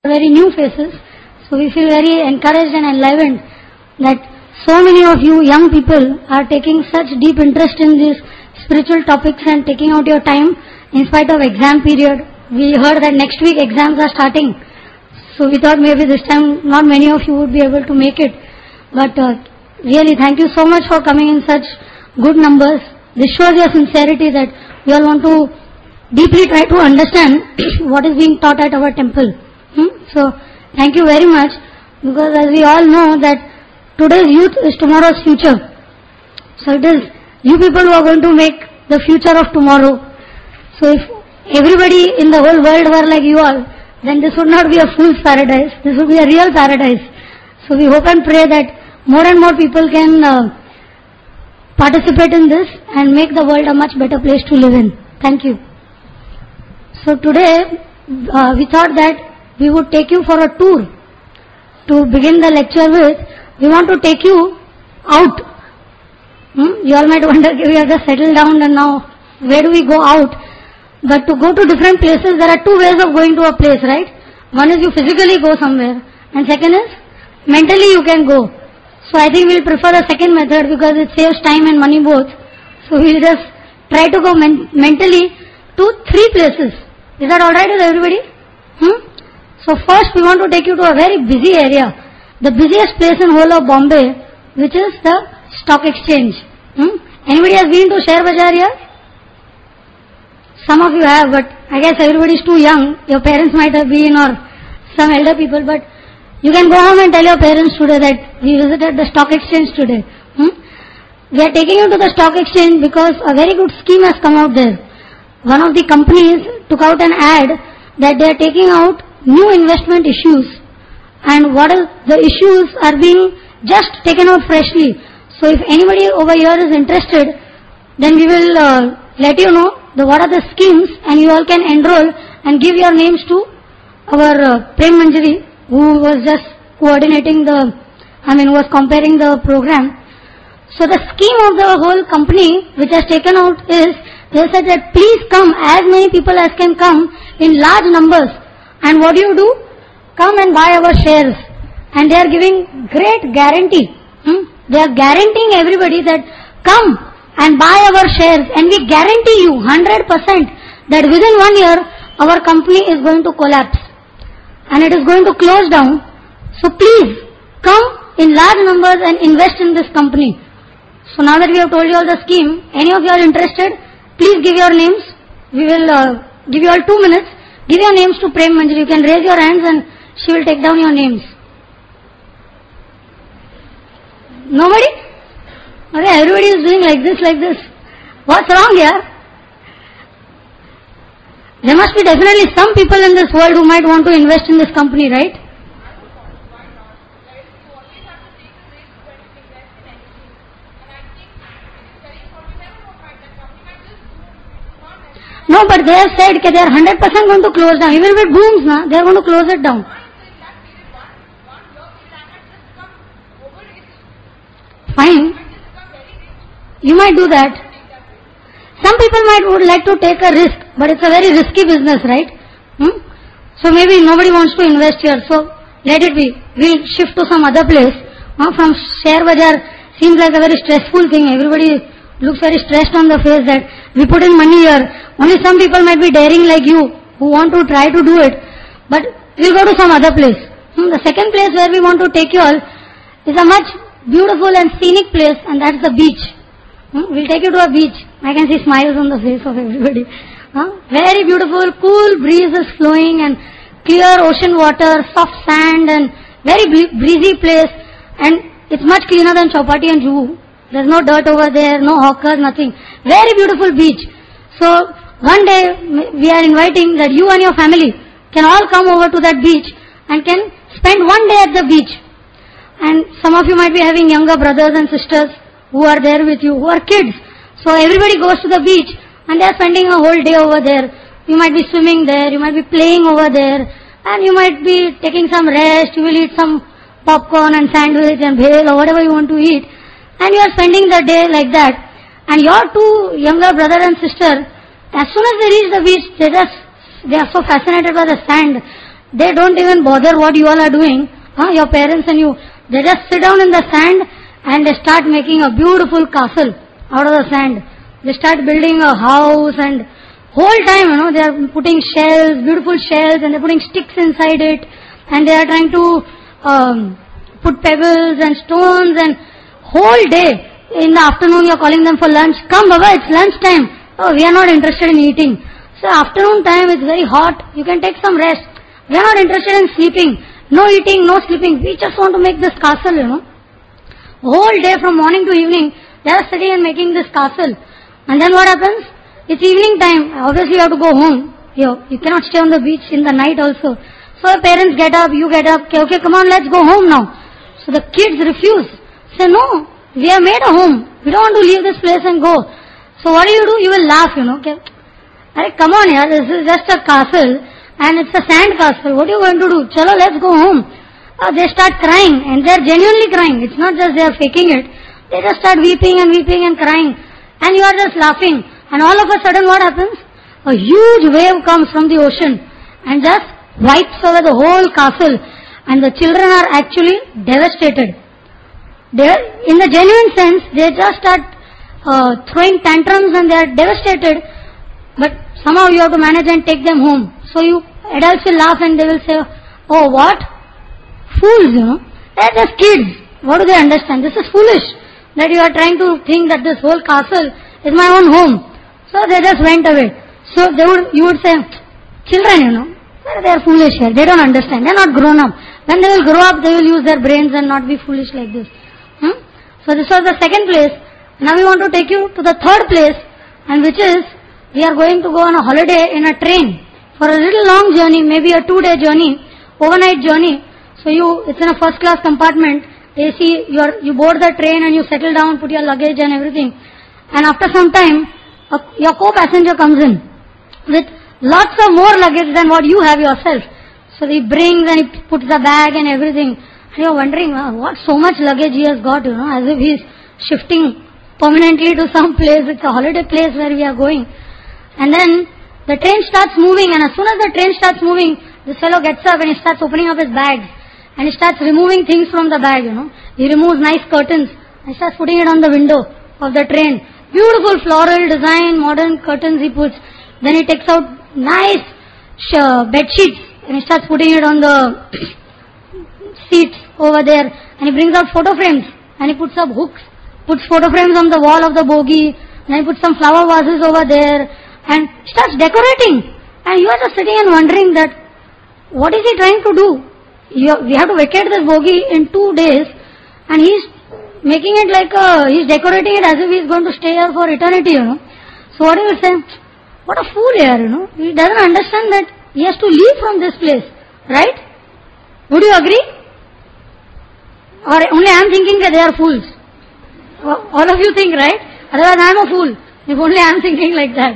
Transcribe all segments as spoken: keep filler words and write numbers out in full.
very new faces. So we feel very encouraged and enlivened that so many of you young people are taking such deep interest in these spiritual topics and taking out your time in spite of exam period. We heard that next week exams are starting. So we thought maybe this time not many of you would be able to make it. But uh, really thank you so much for coming in such good numbers. This shows your sincerity that we all want to deeply try to understand what is being taught at our temple. Hmm? So thank you very much, because as we all know that today's youth is tomorrow's future. So it is you people who are going to make the future of tomorrow. So if everybody in the whole world were like you all, then this would not be a fool's paradise. This would be a real paradise. So we hope and pray that more and more people can uh, participate in this and make the world a much better place to live in. Thank you. So today uh, we thought that we would take you for a tour. To begin the lecture with, we want to take you out. Hmm? You all might wonder, we have just settled down and now where do we go out? But to go to different places, there are two ways of going to a place, right? One is you physically go somewhere, and second is mentally you can go. So I think we'll prefer the second method because it saves time and money both. So we'll just try to go men mentally to three places. Is that alright with everybody? Hmm? So first we want to take you to a very busy area, the busiest place in whole of Bombay, which is the stock exchange. Hmm? Anybody has been to Share Bazaar here? Some of you have, but I guess everybody is too young. Your parents might have been, or some elder people, but you can go home and tell your parents today that we visited the stock exchange today. Hmm? We are taking you to the stock exchange because a very good scheme has come out there. One of the companies took out an ad that they are taking out new investment issues, and what is the issues are being just taken out freshly. So if anybody over here is interested, then we will uh, let you know the what are the schemes, and you all can enroll and give your names to our uh, Prem Manjari, who was just coordinating the, I mean who was comparing the program. So the scheme of the whole company which has taken out is, they said that please come as many people as can come in large numbers. And what do you do? Come and buy our shares. And they are giving great guarantee. Hmm? They are guaranteeing everybody that come and buy our shares. And we guarantee you one hundred percent that within one year our company is going to collapse. And it is going to close down. So please come in large numbers and invest in this company. So now that we have told you all the scheme, any of you are interested, please give your names. We will uh, give you all two minutes. Give your names to Prem Manjari. You can raise your hands and she will take down your names. Nobody? Okay, everybody is doing like this, like this. What's wrong here? There must be definitely some people in this world who might want to invest in this company, right? No, but they have said that they are one hundred percent going to close down. Even if it booms, na, they are going to close it down. Fine. You might do that. Some people might would like to take a risk, but it's a very risky business, right? Hmm? So maybe nobody wants to invest here. So let it be. We'll shift to some other place. Uh, from Share Bazaar seems like a very stressful thing. Everybody looks very stressed on the face that we put in money here. Only some people might be daring like you who want to try to do it. But we'll go to some other place. Hmm, the second place where we want to take you all is a much beautiful and scenic place, and that's the beach. Hmm, we'll take you to a beach. I can see smiles on the face of everybody. Huh? Very beautiful, cool breeze is flowing and clear ocean water, soft sand and very breezy place, and it's much cleaner than Chowpatty and Juhu. There's no dirt over there, no hawkers, nothing. Very beautiful beach. So one day we are inviting that you and your family can all come over to that beach and can spend one day at the beach. And some of you might be having younger brothers and sisters who are there with you, who are kids. So everybody goes to the beach and they are spending a whole day over there. You might be swimming there, you might be playing over there, and you might be taking some rest, you will eat some popcorn and sandwich and bhel or whatever you want to eat. And you are spending the day like that. And your two younger brother and sister, as soon as they reach the beach, they just, they are so fascinated by the sand they don't even bother what you all are doing, huh? Your parents and you, they just sit down in the sand and they start making a beautiful castle out of the sand. They start building a house, and whole time, you know, they are putting shells, beautiful shells, and they're putting sticks inside it, and they are trying to um, put pebbles and stones, and whole day, in the afternoon you're calling them for lunch. Come Baba, it's lunch time. Oh, we are not interested in eating. So afternoon time, it's very hot, you can take some rest. We are not interested in sleeping. No eating, no sleeping. We just want to make this castle, you know. Whole day from morning to evening, they are sitting and making this castle. And then what happens? It's evening time. Obviously you have to go home. You, you cannot stay on the beach in the night also. So the parents get up, you get up. Okay, okay, come on, let's go home now. So the kids refuse. Say, no, we have made a home. We don't want to leave this place and go. So what do you do? You will laugh, you know. Okay. Hey, come on here, this is just a castle and it's a sand castle. What are you going to do? Chalo, let's go home. Uh, they start crying, and they are genuinely crying. It's not just they are faking it. They just start weeping and weeping and crying. And you are just laughing. And all of a sudden what happens? A huge wave comes from the ocean and just wipes away the whole castle. And the children are actually devastated. They, in the genuine sense, they just start uh, throwing tantrums and they are devastated. But somehow you have to manage and take them home. So you adults will laugh and they will say, oh what? Fools, you know. They are just kids. What do they understand? This is foolish. That you are trying to think that this whole castle is my own home. So they just went away. So they would, you would say, children, you know, they are foolish here. They don't understand. They are not grown up. When they will grow up, they will use their brains and not be foolish like this. Hmm? So this was the second place. Now we want to take you to the third place, and which is, we are going to go on a holiday in a train for a little long journey, maybe a two-day journey, overnight journey. So you, it's in a first-class compartment. A C, you, are, you board the train and you settle down, put your luggage and everything. And after some time, a, your co-passenger comes in with lots of more luggage than what you have yourself. So he brings and he puts the bag and everything. And you're wondering, wow, what so much luggage he has got, you know, as if he's shifting permanently to some place. It's a holiday place where we are going. And then the train starts moving, and as soon as the train starts moving, this fellow gets up and he starts opening up his bags. And he starts removing things from the bag, you know. He removes nice curtains and starts putting it on the window of the train. Beautiful floral design, modern curtains he puts. Then he takes out nice sh- bed sheets and he starts putting it on the seats over there. And he brings out photo frames and he puts up hooks, puts photo frames on the wall of the bogie. And he puts some flower vases over there and starts decorating. And you are just sitting and wondering that, what is he trying to do? You, we have to vacate this bogie in two days, and he's making it like a, he's decorating it as if he's going to stay here for eternity, you know. So what do you say? What a fool here, you know. He doesn't understand that he has to leave from this place, right? Would you agree? Or only I am thinking that they are fools? All of you think, right? Otherwise I am a fool, if only I am thinking like that.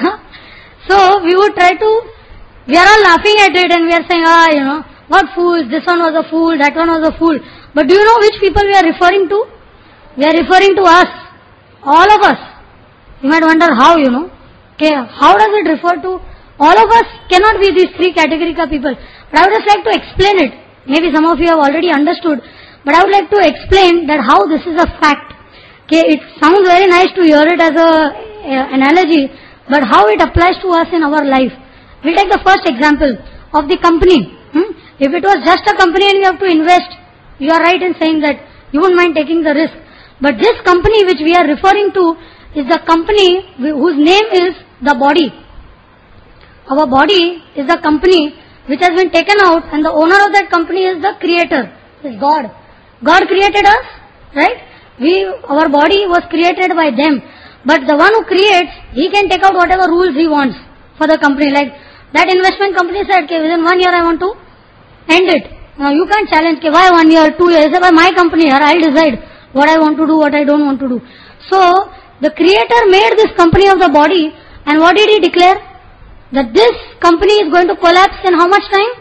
So we would try to, we are all laughing at it and we are saying, ah, you know, what fools, this one was a fool, that one was a fool. But do you know which people we are referring to? We are referring to us. All of us. You might wonder how, you know. Okay, how does it refer to? All of us cannot be these three categories of people. But I would just like to explain it. Maybe some of you have already understood. But I would like to explain that how this is a fact. Okay, it sounds very nice to hear it as a, a analogy. But how it applies to us in our life. We'll take the first example of the company. Hmm? If it was just a company and you have to invest, you are right in saying that you wouldn't mind taking the risk. But this company which we are referring to is the company whose name is the body. Our body is the company which has been taken out, and the owner of that company is the creator, is God. God created us, right? We, our body was created by them. But the one who creates, he can take out whatever rules he wants for the company. Like that investment company said, okay, within one year I want to end it. Now you can't challenge, okay, why one year, two years? By my company here, I'll decide what I want to do, what I don't want to do. So the creator made this company of the body, and what did he declare? That this company is going to collapse in how much time?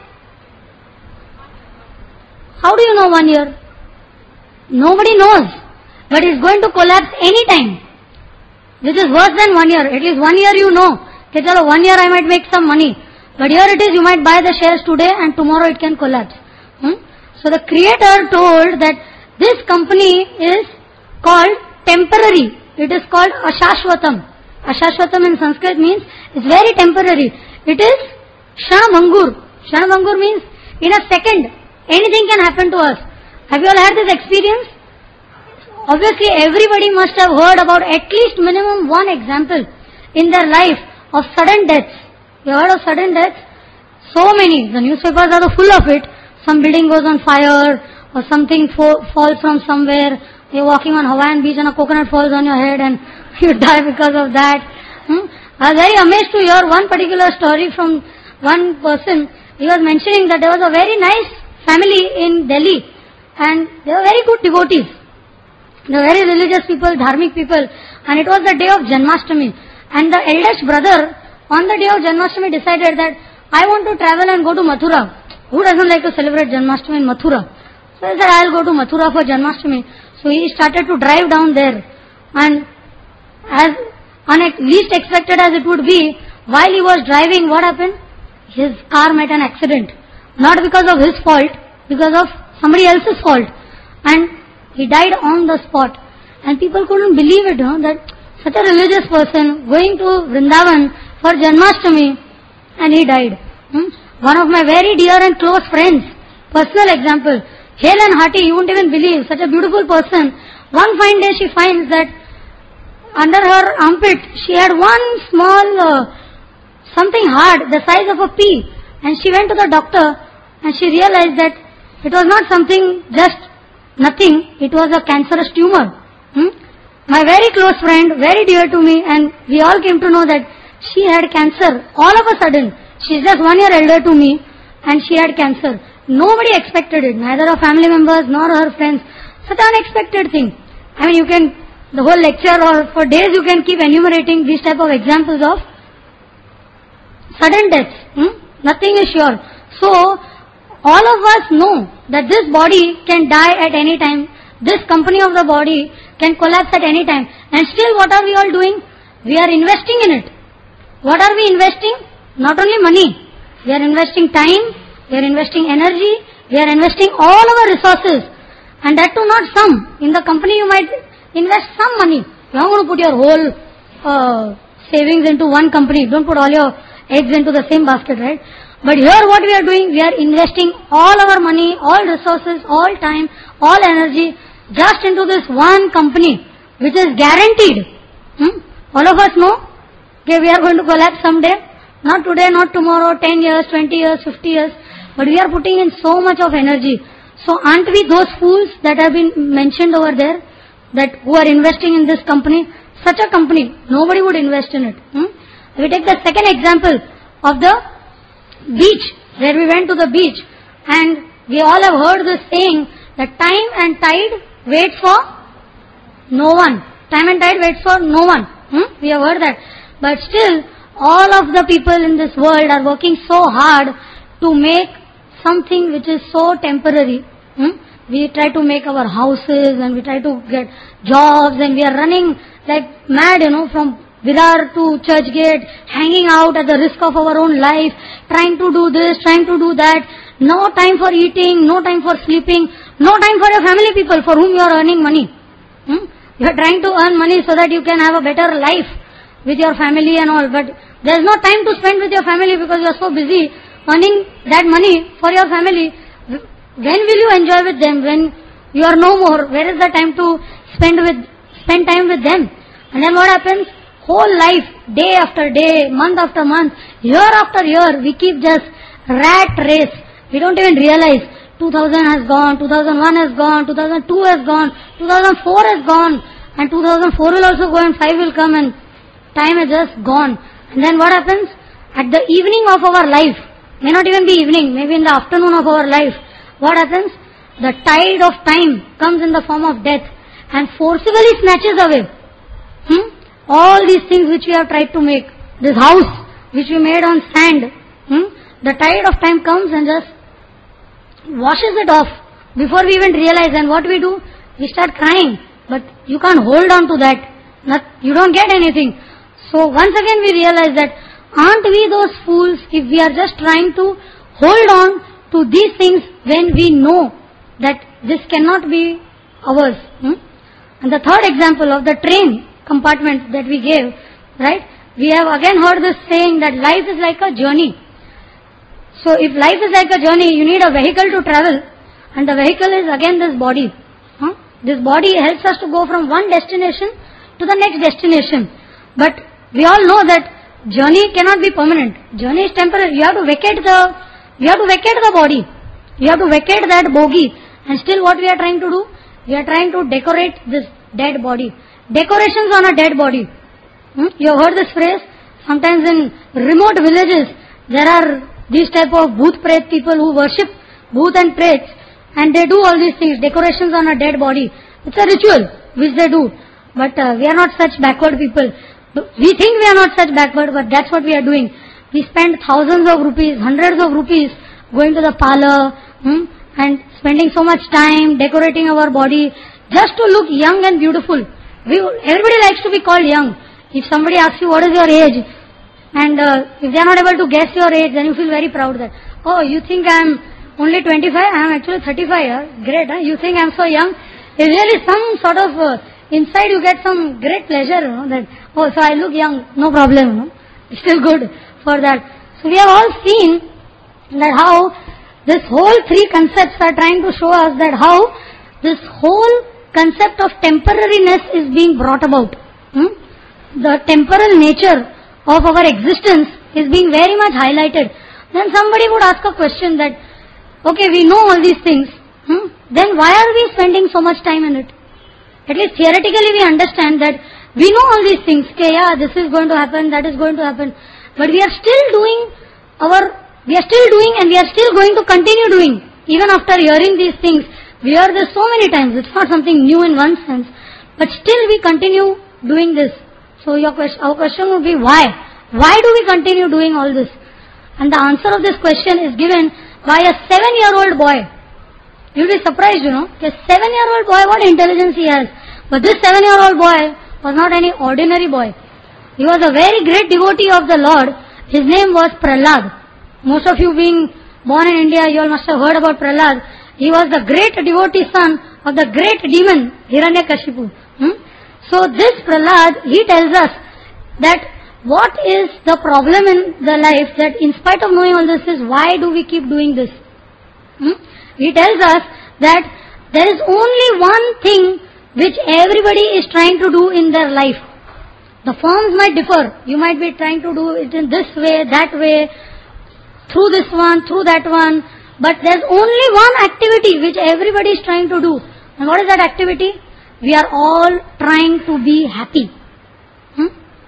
How do you know one year? Nobody knows. But it's going to collapse any time. This is worse than one year. At least one year you know. Okay, chalo, one year I might make some money. But here it is, you might buy the shares today and tomorrow it can collapse. Hmm? So the creator told that this company is called temporary. It is called Ashashvatam. Ashashvatam in Sanskrit means it's very temporary. It is Shanamangur. Shanamangur means in a second, anything can happen to us. Have you all had this experience? Obviously, everybody must have heard about at least minimum one example in their life of sudden deaths. You heard of sudden deaths? So many. The newspapers are full of it. Some building goes on fire, or something fo- falls from somewhere. You're walking on Hawaiian beach and a coconut falls on your head and you die because of that. Hmm? I was very amazed to hear one particular story from one person. He was mentioning that there was a very nice family in Delhi and they were very good devotees. They were very religious people, dharmic people, and it was the day of Janmashtami. And the eldest brother on the day of Janmashtami decided that I want to travel and go to Mathura. Who doesn't like to celebrate Janmashtami in Mathura? So he said, I'll go to Mathura for Janmashtami. So he started to drive down there. And as unex- least expected as it would be, while he was driving, what happened? His car met an accident. Not because of his fault, because of somebody else's fault. And he died on the spot. And people couldn't believe it, huh, that such a religious person going to Vrindavan for Janmashtami and he died. Hmm? One of my very dear and close friends, personal example, hale and hearty, you won't even believe, such a beautiful person. One fine day she finds that under her armpit she had one small uh, something hard, the size of a pea. And she went to the doctor and she realized that it was not something just nothing, it was a cancerous tumor. Hmm? My very close friend, very dear to me, and we all came to know that she had cancer all of a sudden. She's just one year elder to me and she had cancer. Nobody expected it, neither her family members nor her friends. Such an unexpected thing. I mean, you can, the whole lecture or for days you can keep enumerating these type of examples of sudden deaths. Hmm? Nothing is sure. So, all of us know that this body can die at any time. This company of the body can collapse at any time. And still what are we all doing? We are investing in it. What are we investing? Not only money. We are investing time, we are investing energy, we are investing all our resources. And that too not some. In the company you might invest some money. You are not going to put your whole uh, savings into one company. Don't put all your eggs into the same basket, right? But here what we are doing, we are investing all our money, all resources, all time, all energy just into this one company which is guaranteed. Hmm? All of us know, okay, we are going to collapse someday. Not today, not tomorrow, ten years, twenty years, fifty years. But we are putting in so much of energy. So aren't we those fools that have been mentioned over there, that who are investing in this company? Such a company, nobody would invest in it. Hmm? We take the second example of the beach, where we went to the beach and we all have heard this saying that time and tide waits for no one. Time and tide waits for no one. Hmm? We have heard that. But still, all of the people in this world are working so hard to make something which is so temporary. Hmm? We try to make our houses and we try to get jobs and we are running like mad, you know, from Virar to Churchgate, hanging out at the risk of our own life, trying to do this, trying to do that. No time for eating, no time for sleeping, no time for your family people for whom you are earning money. Hmm? You are trying to earn money so that you can have a better life with your family and all, but there is no time to spend with your family because you are so busy earning that money for your family. When will you enjoy with them? When you are no more, where is the time to spend with spend time with them? And then what happens? Whole life, day after day, month after month, year after year, we keep just rat race. We don't even realize two thousand has gone, two thousand one has gone, two thousand two has gone, two thousand four has gone, and two thousand four will also go and five will come and time has just gone. And then what happens? At the evening of our life, may not even be evening, maybe in the afternoon of our life, what happens? The tide of time comes in the form of death and forcibly snatches away hmm? all these things which we have tried to make. This house which we made on sand, hmm? the tide of time comes and just washes it off before we even realize. And what we do? We start crying. But you can't hold on to that. Not, you don't get anything. So once again we realize that aren't we those fools if we are just trying to hold on to these things when we know that this cannot be ours? Hmm? And the third example of the train compartment that we gave, right? We have again heard this saying that life is like a journey. So if life is like a journey, you need a vehicle to travel, and the vehicle is again this body. Huh? This body helps us to go from one destination to the next destination. But we all know that journey cannot be permanent. Journey is temporary. You have to vacate the, you have to vacate the body. You have to vacate that bogie. And still what we are trying to do? We are trying to decorate this dead body. Decorations on a dead body. Hmm? You have heard this phrase? Sometimes in remote villages, there are these type of bhoot pret people who worship bhoot and prets, and they do all these things, decorations on a dead body. It's a ritual which they do. But uh, we are not such backward people. We think we are not such backward, but that's what we are doing. We spend thousands of rupees, hundreds of rupees going to the parlor hmm, and spending so much time decorating our body just to look young and beautiful. We, everybody likes to be called young. If somebody asks you what is your age, and uh, if they are not able to guess your age, then you feel very proud that, oh, you think I am only twenty-five, I am actually thirty-five years. Great, huh? You think I am so young? It's really some sort of, uh, inside you get some great pleasure, you know, that, oh, so I look young, no problem, you know. It's still good for that. So we have all seen that how this whole three concepts are trying to show us that how this whole concept of temporariness is being brought about. Hmm? The temporal nature of our existence is being very much highlighted. Then somebody would ask a question that, okay, we know all these things, hmm? then why are we spending so much time in it? At least theoretically we understand that we know all these things, okay, yeah, this is going to happen, that is going to happen, but we are still doing our, we are still doing and we are still going to continue doing, even after hearing these things. We hear this so many times, it's not something new in one sense, but still we continue doing this. So your question, our question would be why? Why do we continue doing all this? And the answer of this question is given by a seven-year-old boy. You'll be surprised, you know. A seven-year-old boy, what intelligence he has. But this seven-year-old boy was not any ordinary boy. He was a very great devotee of the Lord. His name was Prahlad. Most of you being born in India, you all must have heard about Prahlad. He was the great devotee son of the great demon Hiranyakashipu. Hmm? So this Prahlad, he tells us that what is the problem in the life, that in spite of knowing all this is, why do we keep doing this? Hmm? He tells us that there is only one thing which everybody is trying to do in their life. The forms might differ. You might be trying to do it in this way, that way, through this one, through that one. But there's only one activity which everybody is trying to do. And what is that activity? We are all trying to be happy. Hmm?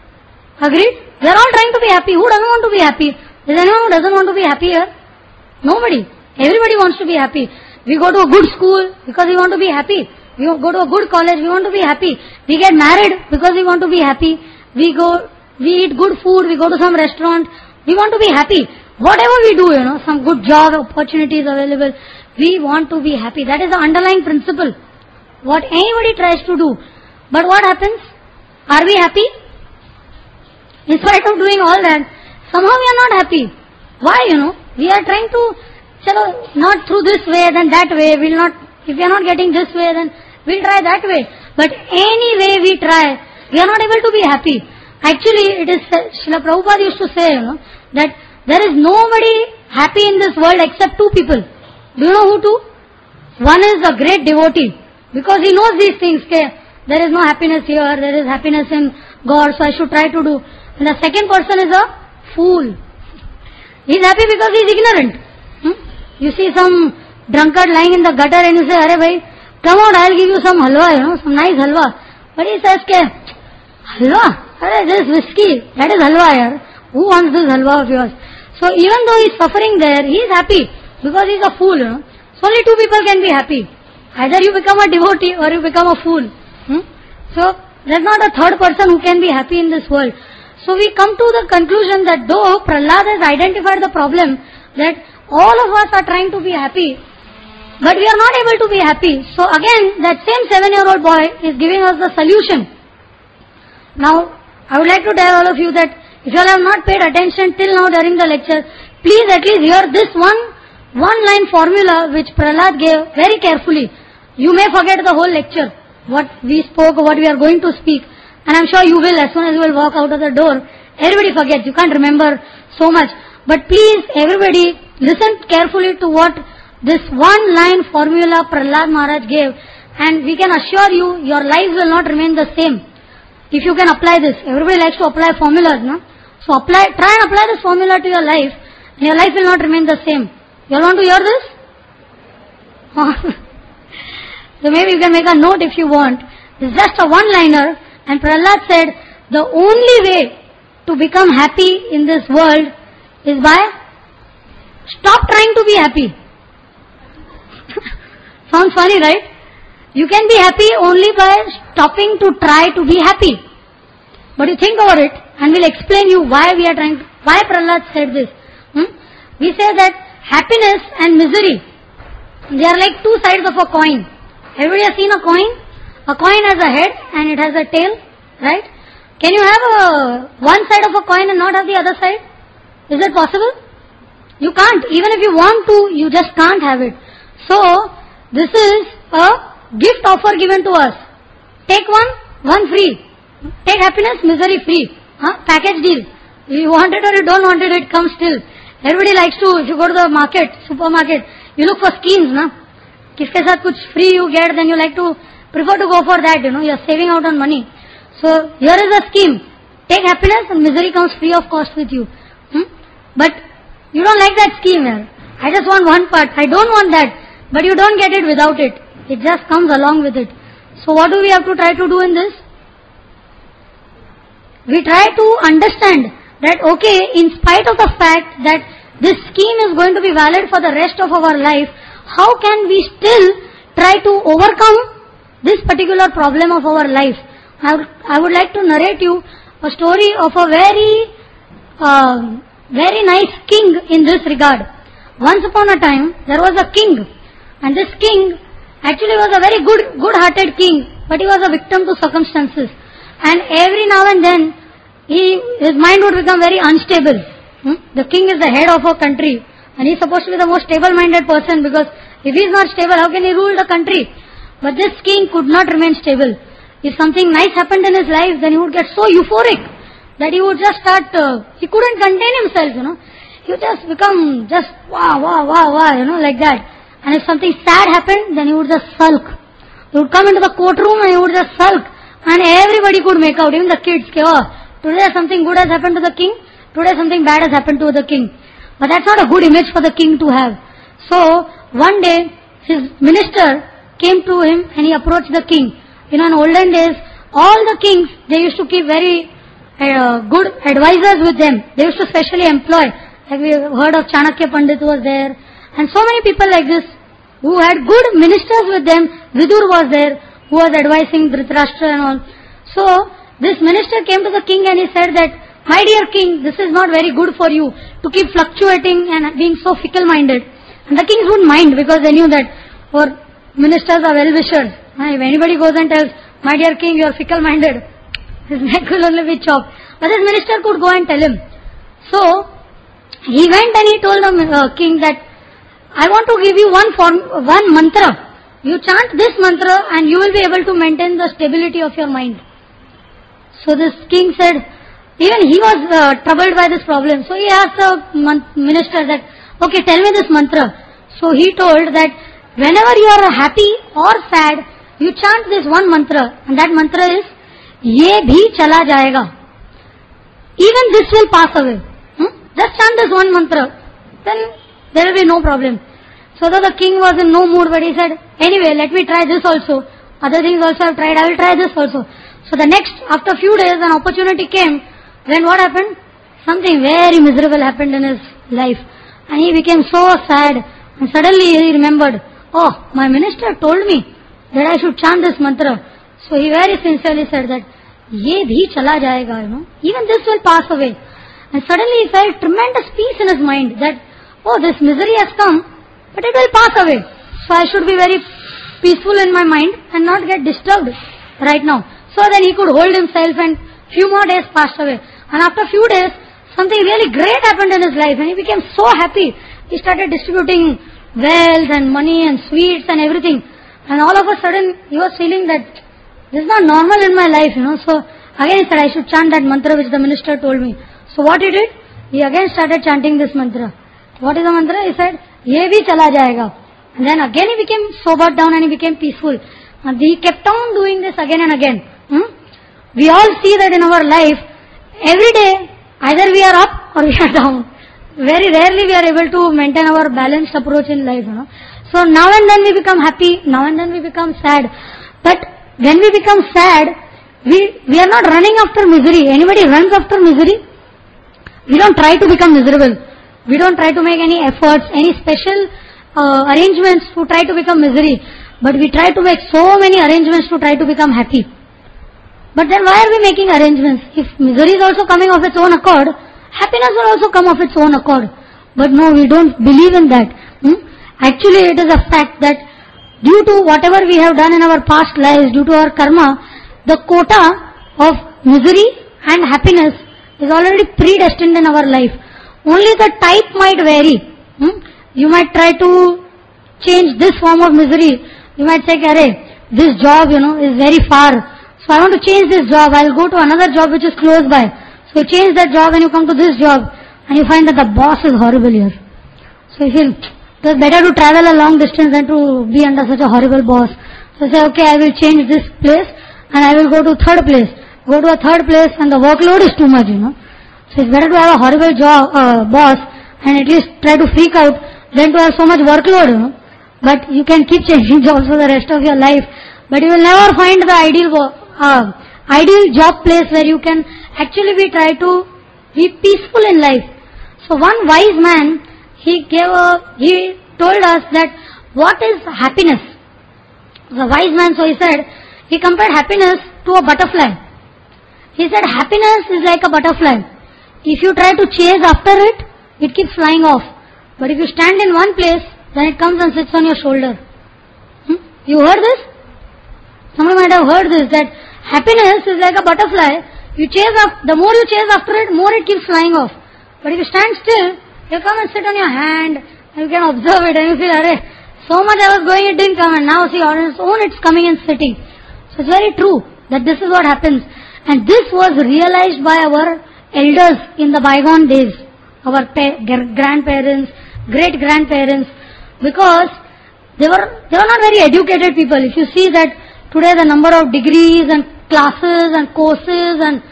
Agreed? We are all trying to be happy. Who doesn't want to be happy? Is anyone who doesn't want to be happy here? Nobody. Everybody wants to be happy. We go to a good school because we want to be happy. We go to a good college, we want to be happy. We get married because we want to be happy. We go, we eat good food, we go to some restaurant, we want to be happy. Whatever we do, you know, some good job opportunities available, we want to be happy. That is the underlying principle. What anybody tries to do. But what happens? Are we happy? In spite of doing all that, somehow we are not happy. Why, you know? We are trying to, chalo, not through this way, then that way, we'll not, if we are not getting this way, then we'll try that way. But any way we try, we are not able to be happy. Actually, it is, Srila Prabhupada used to say, you know, that there is nobody happy in this world except two people. Do you know who two? One is a great devotee, because he knows these things, okay, there is no happiness here, there is happiness in God, so I should try to do. And the second person is a fool. He is happy because he is ignorant. Hmm? You see some drunkard lying in the gutter and you say, "Arey bhai, come on, I'll give you some halwa, you know, some nice halwa." But he says, "Ke halwa? Arey, this is whiskey. That is halwa, yaar. Who wants this halwa of yours?" So even though he is suffering there, he is happy because he is a fool, you know. So only two people can be happy. Either you become a devotee or you become a fool. Hmm? So there is not a third person who can be happy in this world. So we come to the conclusion that though Prahlad has identified the problem, that all of us are trying to be happy, but we are not able to be happy. So again, that same seven-year-old boy is giving us the solution. Now, I would like to tell all of you that If you all have not paid attention till now during the lecture, please at least hear this one, one line formula which Prahlad gave very carefully. You may forget the whole lecture, what we spoke, what we are going to speak. And I'm sure you will, as soon as you will walk out of the door. Everybody forgets, you can't remember so much. But please, everybody, listen carefully to what this one line formula Prahlad Maharaj gave. And we can assure you, your lives will not remain the same. If you can apply this. Everybody likes to apply formulas, no? So apply, try and apply this formula to your life, and your life will not remain the same. You all want to hear this? So maybe you can make a note if you want. It's just a one-liner, and Prahlad said, the only way to become happy in this world is by stop trying to be happy. Sounds funny, right? You can be happy only by stopping to try to be happy. But you think about it, and we'll explain you why we are trying to, why Prahlad said this. Hmm? We say that happiness and misery, they are like two sides of a coin. Everybody has seen a coin? A coin has a head and it has a tail, right? Can you have a, one side of a coin and not have the other side? Is it possible? You can't. Even if you want to, you just can't have it. So, this is a gift offer given to us. Take one, one free. Take happiness, misery free. Huh? Package deal. You want it or you don't want it, it comes still. Everybody likes to, if you go to the market, supermarket, you look for schemes, na? Kiske saath kuch free you get, then you like to, prefer to go for that, you know, you are saving out on money. So, here is a scheme. Take happiness and misery comes free of cost with you. Hmm? But, you don't like that scheme, man. I just want one part. I don't want that. But you don't get it without it. It just comes along with it. So what do we have to try to do in this? We try to understand that, okay, in spite of the fact that this scheme is going to be valid for the rest of our life, how can we still try to overcome this particular problem of our life? I would, I would like to narrate you a story of a very, uh, very nice king in this regard. Once upon a time, there was a king, and this king actually was a very good, good-hearted king, but he was a victim to circumstances. And every now and then, he, his mind would become very unstable. Hmm? The king is the head of a country, and he is supposed to be the most stable-minded person, because if he is not stable, how can he rule the country? But this king could not remain stable. If something nice happened in his life, then he would get so euphoric that he would just start, uh, he couldn't contain himself, you know. He would just become just wow, wow, wow, wow, you know, like that. And if something sad happened, then he would just sulk. He would come into the courtroom and he would just sulk. And everybody could make out, even the kids, okay, oh, today something good has happened to the king, today something bad has happened to the king. But that's not a good image for the king to have. So, one day, his minister came to him and he approached the king. You know, in olden days, all the kings, they used to keep very uh, good advisors with them. They used to specially employ. Like we heard of Chanakya Pandit was there. And so many people like this who had good ministers with them. Vidur was there, who was advising Dhritarashtra and all. So, this minister came to the king and he said that, my dear king, this is not very good for you to keep fluctuating and being so fickle-minded. And the kings wouldn't mind because they knew that our ministers are well-wishers. If anybody goes and tells, my dear king, you are fickle-minded, his neck will only be chopped. But this minister could go and tell him. So, he went and he told the uh, king that, I want to give you one form, one mantra. You chant this mantra and you will be able to maintain the stability of your mind. So this king said, even he was uh, troubled by this problem. So he asked the minister that, okay, tell me this mantra. So he told that whenever you are happy or sad, you chant this one mantra. And that mantra is, Ye bhi chala jayega. Even this will pass away. Hmm? Just chant this one mantra. Then there will be no problem. So though the king was in no mood, but he said, anyway, let me try this also. Other things also I've tried, I will try this also. So the next, after a few days, an opportunity came. Then what happened? Something very miserable happened in his life. And he became so sad. And suddenly he remembered, oh, my minister told me that I should chant this mantra. So he very sincerely said that, Ye bhi chala jayega, you know. Even this will pass away. And suddenly he felt tremendous peace in his mind that, oh, this misery has come, but it will pass away. So I should be very peaceful in my mind and not get disturbed right now. So then he could hold himself and few more days passed away. And after a few days, something really great happened in his life and he became so happy. He started distributing wealth and money and sweets and everything. And all of a sudden, he was feeling that this is not normal in my life, you know. So again he said, I should chant that mantra which the minister told me. So what he did? He again started chanting this mantra. What is the mantra? He said, Ye bhi chala jayega. And then again he became sobered down and he became peaceful. And he kept on doing this again and again. Hmm? We all see that in our life, every day, either we are up or we are down. Very rarely we are able to maintain our balanced approach in life, you know. So now and then we become happy, now and then we become sad. But when we become sad, we, we are not running after misery. Anybody runs after misery? We don't try to become miserable. We don't try to make any efforts, any special uh, arrangements to try to become misery. But we try to make so many arrangements to try to become happy. But then why are we making arrangements? If misery is also coming of its own accord, happiness will also come of its own accord. But no, we don't believe in that. Hmm? Actually, it is a fact that due to whatever we have done in our past lives, due to our karma, the quota of misery and happiness is already predestined in our life. Only the type might vary. Hmm? You might try to change this form of misery. You might say, Arey, this job, you know, is very far. So I want to change this job. I will go to another job which is close by. So you change that job and you come to this job and you find that the boss is horrible here. So you feel it is better to travel a long distance than to be under such a horrible boss. So you say, okay, I will change this place and I will go to third place. Go to a third place and the workload is too much, you know. So it's better to have a horrible job, uh, boss and at least try to freak out than to have so much workload, you know. But you can keep changing jobs for the rest of your life. But you will never find the ideal uh, ideal job place where you can actually be try to be peaceful in life. So one wise man, he gave a, he told us that what is happiness. The wise man, so he said, he compared happiness to a butterfly. He said happiness is like a butterfly. If you try to chase after it, it keeps flying off. But if you stand in one place, then it comes and sits on your shoulder. Hmm? You heard this? Somebody might have heard this, that happiness is like a butterfly. You chase up, the more you chase after it, more it keeps flying off. But if you stand still, it'll come and sit on your hand, and you can observe it, and you feel, Arey, so much I was going, it didn't come, and now see on its own it's coming and sitting. So it's very true that this is what happens. And this was realized by our elders in the bygone days, our pa- grandparents, great-grandparents, because they were, they were not very educated people. If you see that today the number of degrees and classes and courses and,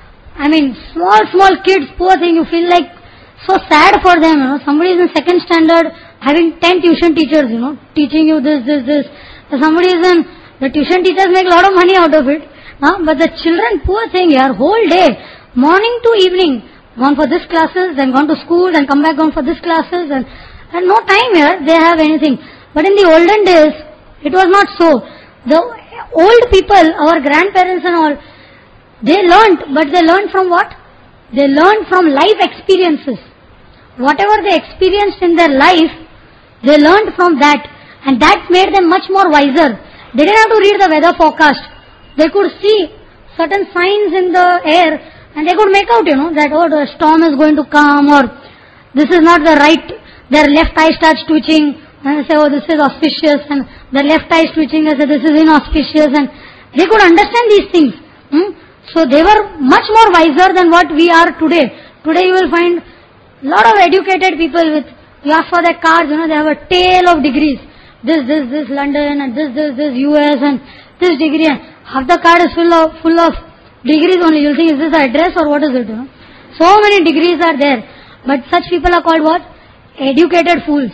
I mean, small, small kids, poor thing, you feel like so sad for them, you know. Somebody is in second standard having ten tuition teachers, you know, teaching you this, this, this. So somebody is in, the tuition teachers make a lot of money out of it. Huh? But the children, poor thing, here, whole day, morning to evening, gone for this classes, then gone to school, then come back, gone for this classes, and, and no time here, they have anything. But in the olden days, it was not so. The old people, our grandparents and all, they learnt, but they learned from what? They learned from life experiences. Whatever they experienced in their life, they learned from that. And that made them much more wiser. They didn't have to read the weather forecast. They could see certain signs in the air and they could make out, you know, that, oh, the storm is going to come, or this is not the right, their left eye starts twitching, and they say, oh, this is auspicious, and their left eye is twitching, they say, this is inauspicious, and they could understand these things. Hmm? So they were much more wiser than what we are today. Today you will find a lot of educated people with, you ask for their cars, you know, they have a tail of degrees. This, this, this London, and this, this, this U S, and this degree, and half the card is full of, full of degrees only. You'll think, is this the address or what is it, you know? So many degrees are there. But such people are called what? Educated fools.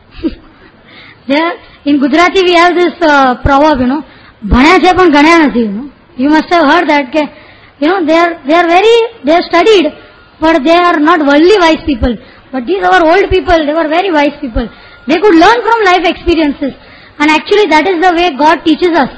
There, in Gujarati we have this uh, proverb, you know, bhanya chhe pan ganaya nathi, you know. You must have heard that, ke, you know, they are, they are very, they are studied, but they are not worldly wise people. But these are old people, they were very wise people. They could learn from life experiences. And actually that is the way God teaches us.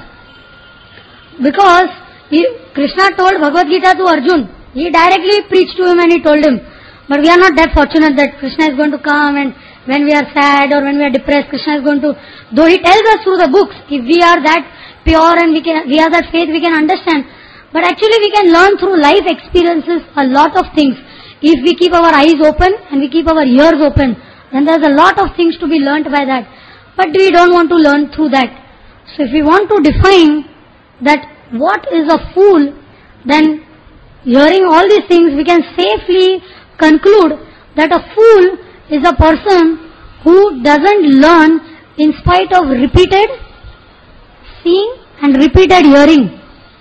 Because he, Krishna told Bhagavad Gita to Arjun. He directly preached to him and he told him. But we are not that fortunate that Krishna is going to come and when we are sad or when we are depressed, Krishna is going to, though he tells us through the books, if we are that pure and we can, we have that faith, we can understand. But actually we can learn through life experiences a lot of things. If we keep our eyes open and we keep our ears open, then there's a lot of things to be learnt by that. But we don't want to learn through that. So if we want to define that what is a fool, then hearing all these things, we can safely conclude that a fool is a person who doesn't learn in spite of repeated seeing and repeated hearing.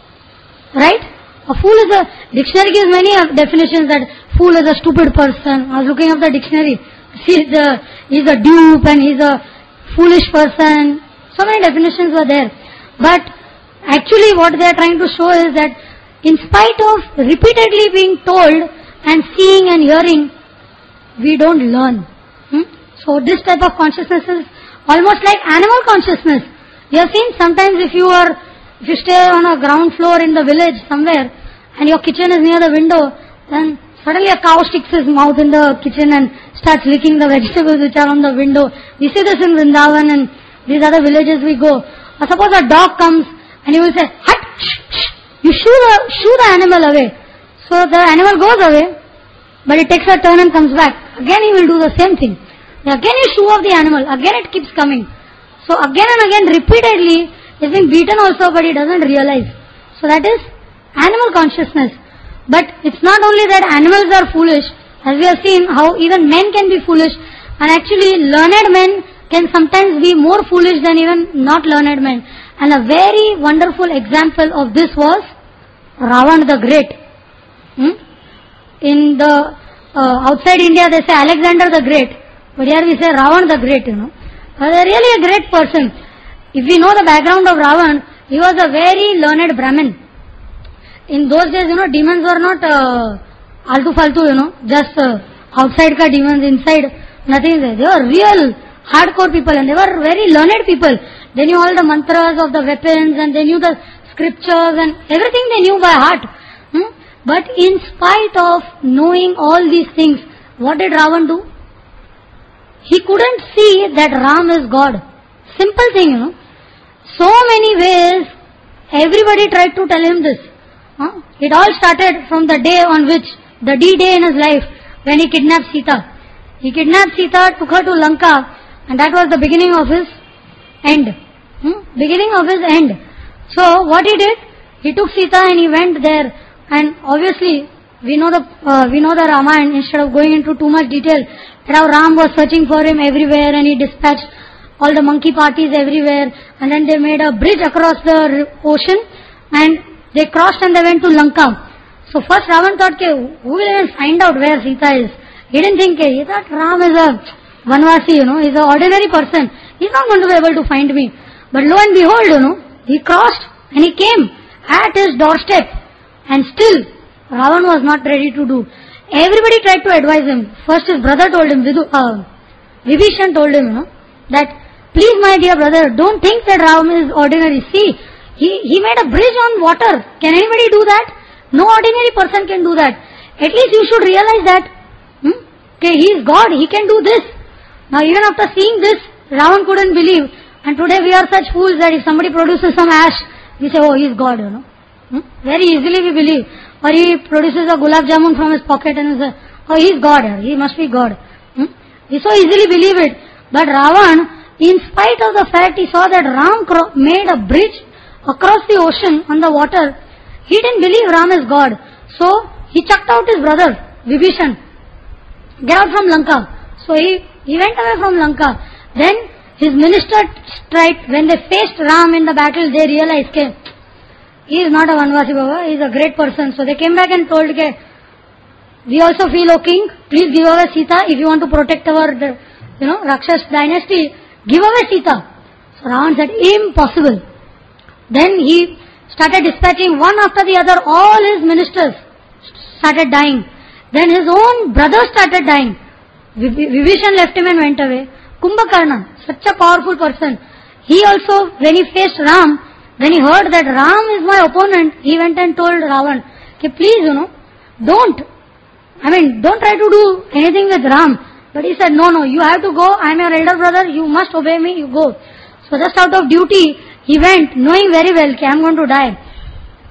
Right? A fool is a, dictionary gives many definitions that fool is a stupid person. I was looking up the dictionary. He's a, he's a dupe and he's a foolish person. So many definitions were there. But actually what they are trying to show is that in spite of repeatedly being told and seeing and hearing, we don't learn. Hmm? So this type of consciousness is almost like animal consciousness. You have seen sometimes if you are, if you stay on a ground floor in the village somewhere and your kitchen is near the window, then suddenly a cow sticks his mouth in the kitchen and starts licking the vegetables which are on the window. We see this in Vrindavan and these other villages we go. Or suppose a dog comes and he will say, hut, shh, shh. You shoo the, shoo the animal away. So the animal goes away, but it takes a turn and comes back. Again he will do the same thing. Again you shoo off the animal. Again it keeps coming. So again and again repeatedly he's been beaten also, but he doesn't realize. So that is animal consciousness. But it's not only that animals are foolish, as we have seen how even men can be foolish, and actually learned men can sometimes be more foolish than even not learned men. And a very wonderful example of this was Ravan the Great. Hmm? In the uh, outside India they say Alexander the Great, but here we say Ravan the Great, you know. Uh, they're really a great person. If we know the background of Ravan, he was a very learned Brahmin. In those days, you know, demons were not uh, altu-faltu, you know, just uh, outside ka demons, inside nothing there. They were real hardcore people and they were very learned people. They knew all the mantras of the weapons and they knew the scriptures and everything they knew by heart. Hmm? But in spite of knowing all these things, what did Ravan do? He couldn't see that Ram is God. Simple thing, you know. So many ways, everybody tried to tell him this. Huh? It all started from the day on which, the D-Day in his life, when he kidnapped Sita. He kidnapped Sita, took her to Lanka, and that was the beginning of his end. Hmm? Beginning of his end. So, what he did? He took Sita and he went there, and obviously, we know the uh, we know the Ramayana. Instead of going into too much detail, that how Ram was searching for him everywhere, and he dispatched all the monkey parties everywhere, and then they made a bridge across the ocean, and they crossed and they went to Lanka. So first Ravan thought, who will even find out where Sita is? He didn't think, he thought Ram is a Vanvasi, you know, he's an ordinary person. He's not going to be able to find me. But lo and behold, you know, he crossed and he came at his doorstep. And still, Ravan was not ready to do. Everybody tried to advise him. First his brother told him, Vidu, uh, Vibhishan told him, you know, that please my dear brother, don't think that Ram is ordinary. See, he, he made a bridge on water. Can anybody do that? No ordinary person can do that. At least you should realize that. Hmm? Okay, he is God, he can do this. Now even after seeing this, Ravan couldn't believe. And today we are such fools that if somebody produces some ash, we say, oh, he is God, you know. Hmm? Very easily we believe. Or he produces a gulab jamun from his pocket and we say, oh, he is God, he must be God. Hmm? We so easily believe it. But Ravan, in spite of the fact he saw that Ram made a bridge across the ocean on the water, he didn't believe Ram is God. So he chucked out his brother, Vibhishan. Get out from Lanka. So he, he went away from Lanka. Then his minister tried, when they faced Ram in the battle, they realized, okay, he is not a Vanvasi Baba, he is a great person. So they came back and told, okay, we also feel, O king, please give away Sita if you want to protect our, you know, Rakshas dynasty, give away Sita. So Ravan said, impossible. Then he started dispatching one after the other, all his ministers started dying. Then his own brother started dying. Vibhishan left him and went away. Kumbhakarna, such a powerful person. He also, when he faced Ram, when he heard that Ram is my opponent, he went and told Ravan, okay, please, you know, don't. I mean, don't try to do anything with Ram. But he said, no, no, you have to go. I am your elder brother. You must obey me. You go. So just out of duty, he went, knowing very well, okay, I am going to die.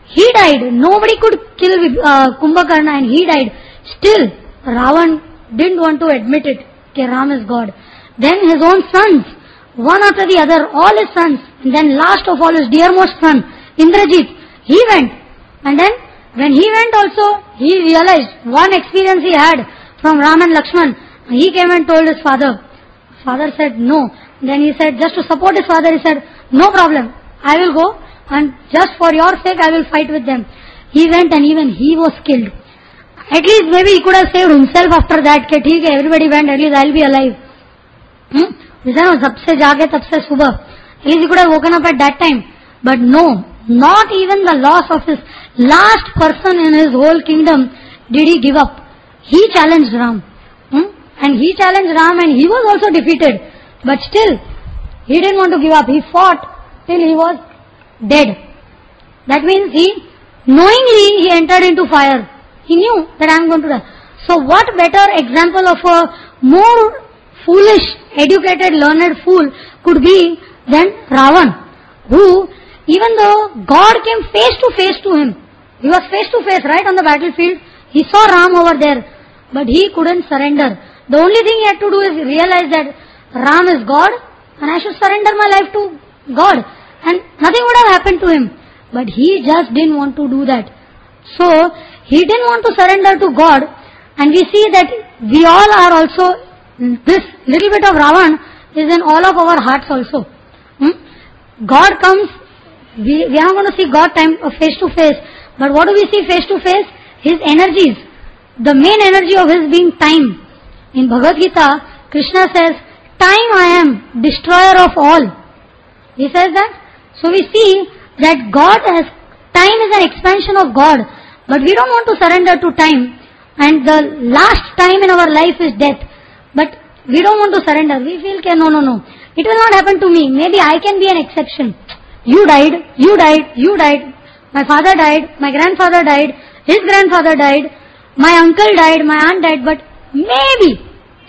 He died. Nobody could kill uh, Kumbhakarna and he died. Still, Ravan didn't want to admit it, that Ram is God. Then his own sons, one after the other, all his sons, and then last of all his dearmost son, Indrajit, he went. And then when he went also, he realized one experience he had from Ram and Lakshman. He came and told his father. Father said no. Then he said, just to support his father, he said, no problem, I will go and just for your sake I will fight with them. He went and even he was killed. At least maybe he could have saved himself after that. Ke, theek hai, everybody went, at least I will be alive. Hmm? Sabse jaage tabse subah. At least he could have woken up at that time. But no, not even the loss of his last person in his whole kingdom did he give up. He challenged Ram. Hmm? And he challenged Ram and he was also defeated. But still, he didn't want to give up. He fought till he was dead. That means he, knowingly he entered into fire. He knew that I am going to die. So what better example of a more foolish, educated, learned fool could be than Ravan, who, even though God came face to face to him, he was face to face right on the battlefield, he saw Ram over there, but he couldn't surrender. The only thing he had to do is realize that Ram is God and I should surrender my life to God, and nothing would have happened to him. But he just didn't want to do that. So, he didn't want to surrender to God, and we see that we all are also, this little bit of Ravan is in all of our hearts also. Hmm? God comes, we, we are not going to see God time face to face, but what do we see face to face? His energies. The main energy of his being time. In Bhagavad Gita, Krishna says, time I am, destroyer of all. He says that. So we see that God has, time is an expansion of God, but we don't want to surrender to time, and the last time in our life is death. But we don't want to surrender. We feel, okay, no, no, no. It will not happen to me. Maybe I can be an exception. You died, you died, you died. My father died, my grandfather died, his grandfather died, my uncle died, my aunt died, but maybe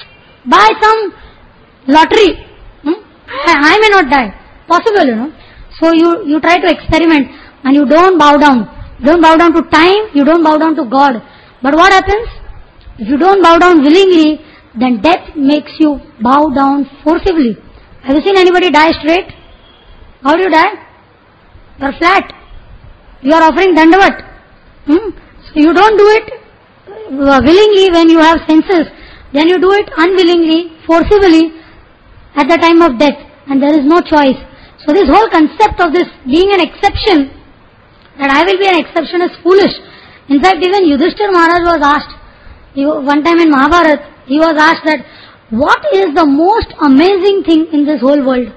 by some lottery, hmm, I, I may not die. Possible, you know. So you, you try to experiment and you don't bow down. You don't bow down to time, you don't bow down to God. But what happens? If you don't bow down willingly, then death makes you bow down forcibly. Have you seen anybody die straight? How do you die? You are flat. You are offering dandavat. Hmm? So you don't do it willingly when you have senses. Then you do it unwillingly, forcibly at the time of death. And there is no choice. So this whole concept of this being an exception, that I will be an exception, is foolish. In fact, even Yudhishthira Maharaj was asked, he, one time in Mahabharata, he was asked that, what is the most amazing thing in this whole world?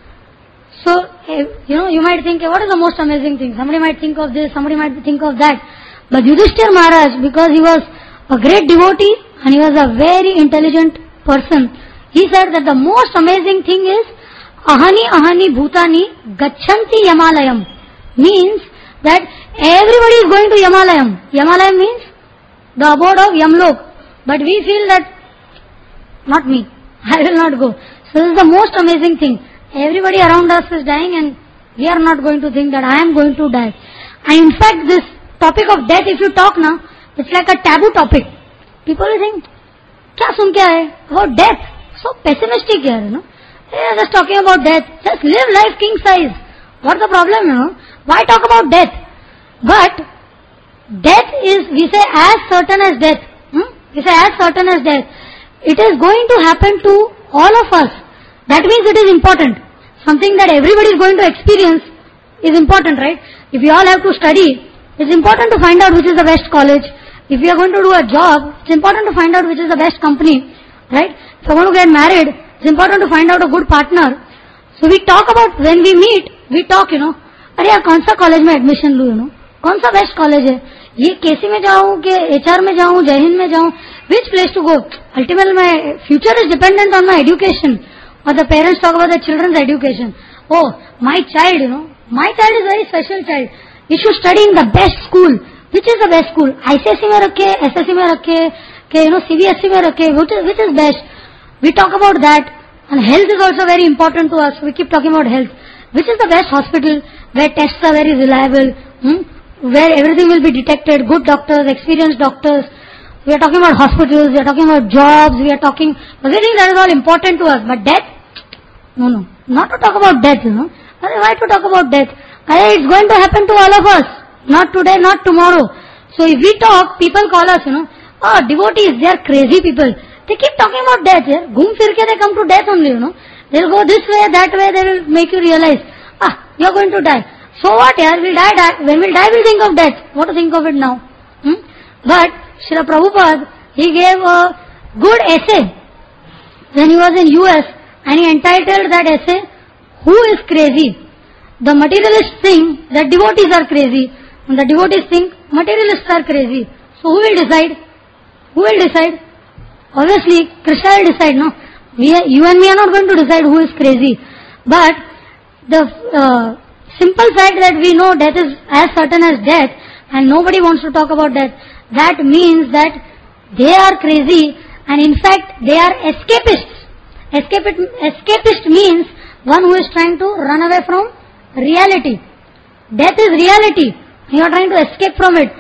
So, you know, you might think, what is the most amazing thing? Somebody might think of this, somebody might think of that. But Yudhishthira Maharaj, because he was a great devotee and he was a very intelligent person, he said that the most amazing thing is ahani ahani bhutani gachanti yamalayam. Means that everybody is going to Yamalayam. Yamalayam means the abode of Yamlok. But we feel that, not me, I will not go. So this is the most amazing thing. Everybody around us is dying and we are not going to think that I am going to die. And in fact, this topic of death, if you talk now, it's like a taboo topic. People will think, kya sun kya hai? About death. So pessimistic here, you know. They are just talking about death. Just live life king size. What's the problem, you know? Why talk about death? But death is, we say, as certain as death. Hmm? We say as certain as death. It is going to happen to all of us. That means it is important. Something that everybody is going to experience is important, right? If we all have to study, it's important to find out which is the best college. If we are going to do a job, it's important to find out which is the best company, right? If we are going to get married, it's important to find out a good partner. So we talk about, when we meet, we talk, you know, अरे यार कौन सा college में admission लूँ, you know, कौन सा best college है, ये केसी में जाऊँ कि एचआर में जाऊँ, जय हिंद में जाऊँ, which place to go. Ultimately my future is dependent on my education, और the parents talk about the childrens education. Oh my child, you know, my child is very special child, you should study in the best school. Which is the best school? ICSE में रखे, SSC में रखे, के you know CBSE में रखे, which is best? We talk about that. And health is also very important to us. We keep talking about health. Which is the best hospital where tests are very reliable? Hmm? where everything will be detected, good doctors, experienced doctors. We are talking about hospitals, we are talking about jobs, we are talking, everything that is all important to us. But death? No, no. Not to talk about death, you know. Why to talk about death? It's going to happen to all of us. Not today, not tomorrow. So if we talk, people call us, you know, oh, devotees, they are crazy people. They keep talking about death. Yeah? Ghum fir ke they come to death only, you know. They'll go this way, that way, they will make you realize, ah, you're going to die. So what, yeah? We'll die, die. When we'll die, we'll think of death. What to think of it now? Hmm? But Srila Prabhupada, he gave a good essay when he was in U S and he entitled that essay, Who is Crazy? The materialists think that devotees are crazy, and the devotees think materialists are crazy. So who will decide? Who will decide? Obviously, Krishna will decide, no? We are, you and me are not going to decide who is crazy. But the uh, simple fact that we know death is as certain as death, and nobody wants to talk about death, that means that they are crazy, and in fact they are escapists. Escapist, escapist means one who is trying to run away from reality. Death is reality. You are trying to escape from it.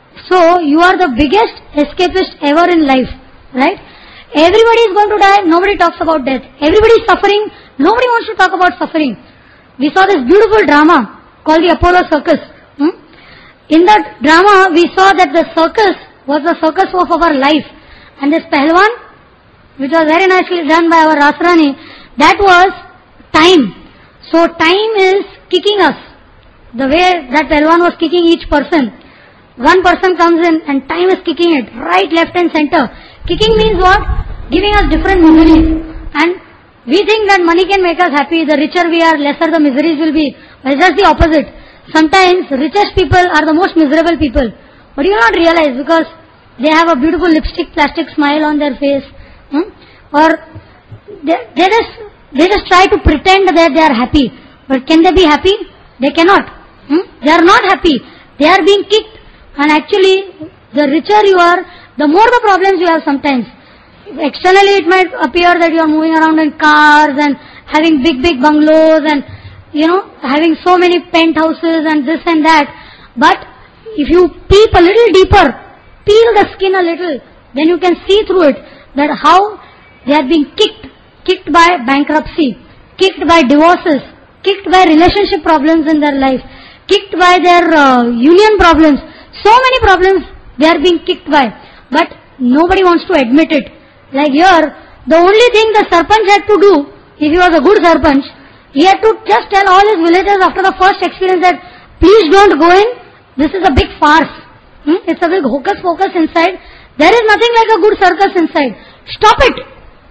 So you are the biggest escapist ever in life, right? Everybody is going to die, nobody talks about death. Everybody is suffering, nobody wants to talk about suffering. We saw this beautiful drama called the Apollo Circus. Hmm? In that drama, we saw that the circus was the circus of our life. And this Pahalwan, which was very nicely done by our Rasrani, that was time. So time is kicking us. The way that Pahalwan was kicking each person. One person comes in and time is kicking it, right, left and center. Kicking means what? Giving us different miseries. And we think that money can make us happy. The richer we are, lesser the miseries will be. But it's just the opposite. Sometimes richest people are the most miserable people. But you not realize because they have a beautiful lipstick, plastic smile on their face. Hmm? Or they, they just they just try to pretend that they are happy. But can they be happy? They cannot. Hmm? They are not happy. They are being kicked. And actually, the richer you are, the more the problems you have sometimes. Externally it might appear that you are moving around in cars and having big big bungalows and, you know, having so many penthouses and this and that. But if you peep a little deeper, peel the skin a little, then you can see through it that how they are being kicked. Kicked by bankruptcy, kicked by divorces, kicked by relationship problems in their life, kicked by their uh, union problems. So many problems they are being kicked by. But nobody wants to admit it. Like here, the only thing the Sarpanch had to do, if he was a good Sarpanch, he had to just tell all his villagers after the first experience that, please don't go in, this is a big farce. Hmm? It's a big hocus pocus inside. There is nothing like a good circus inside. Stop it.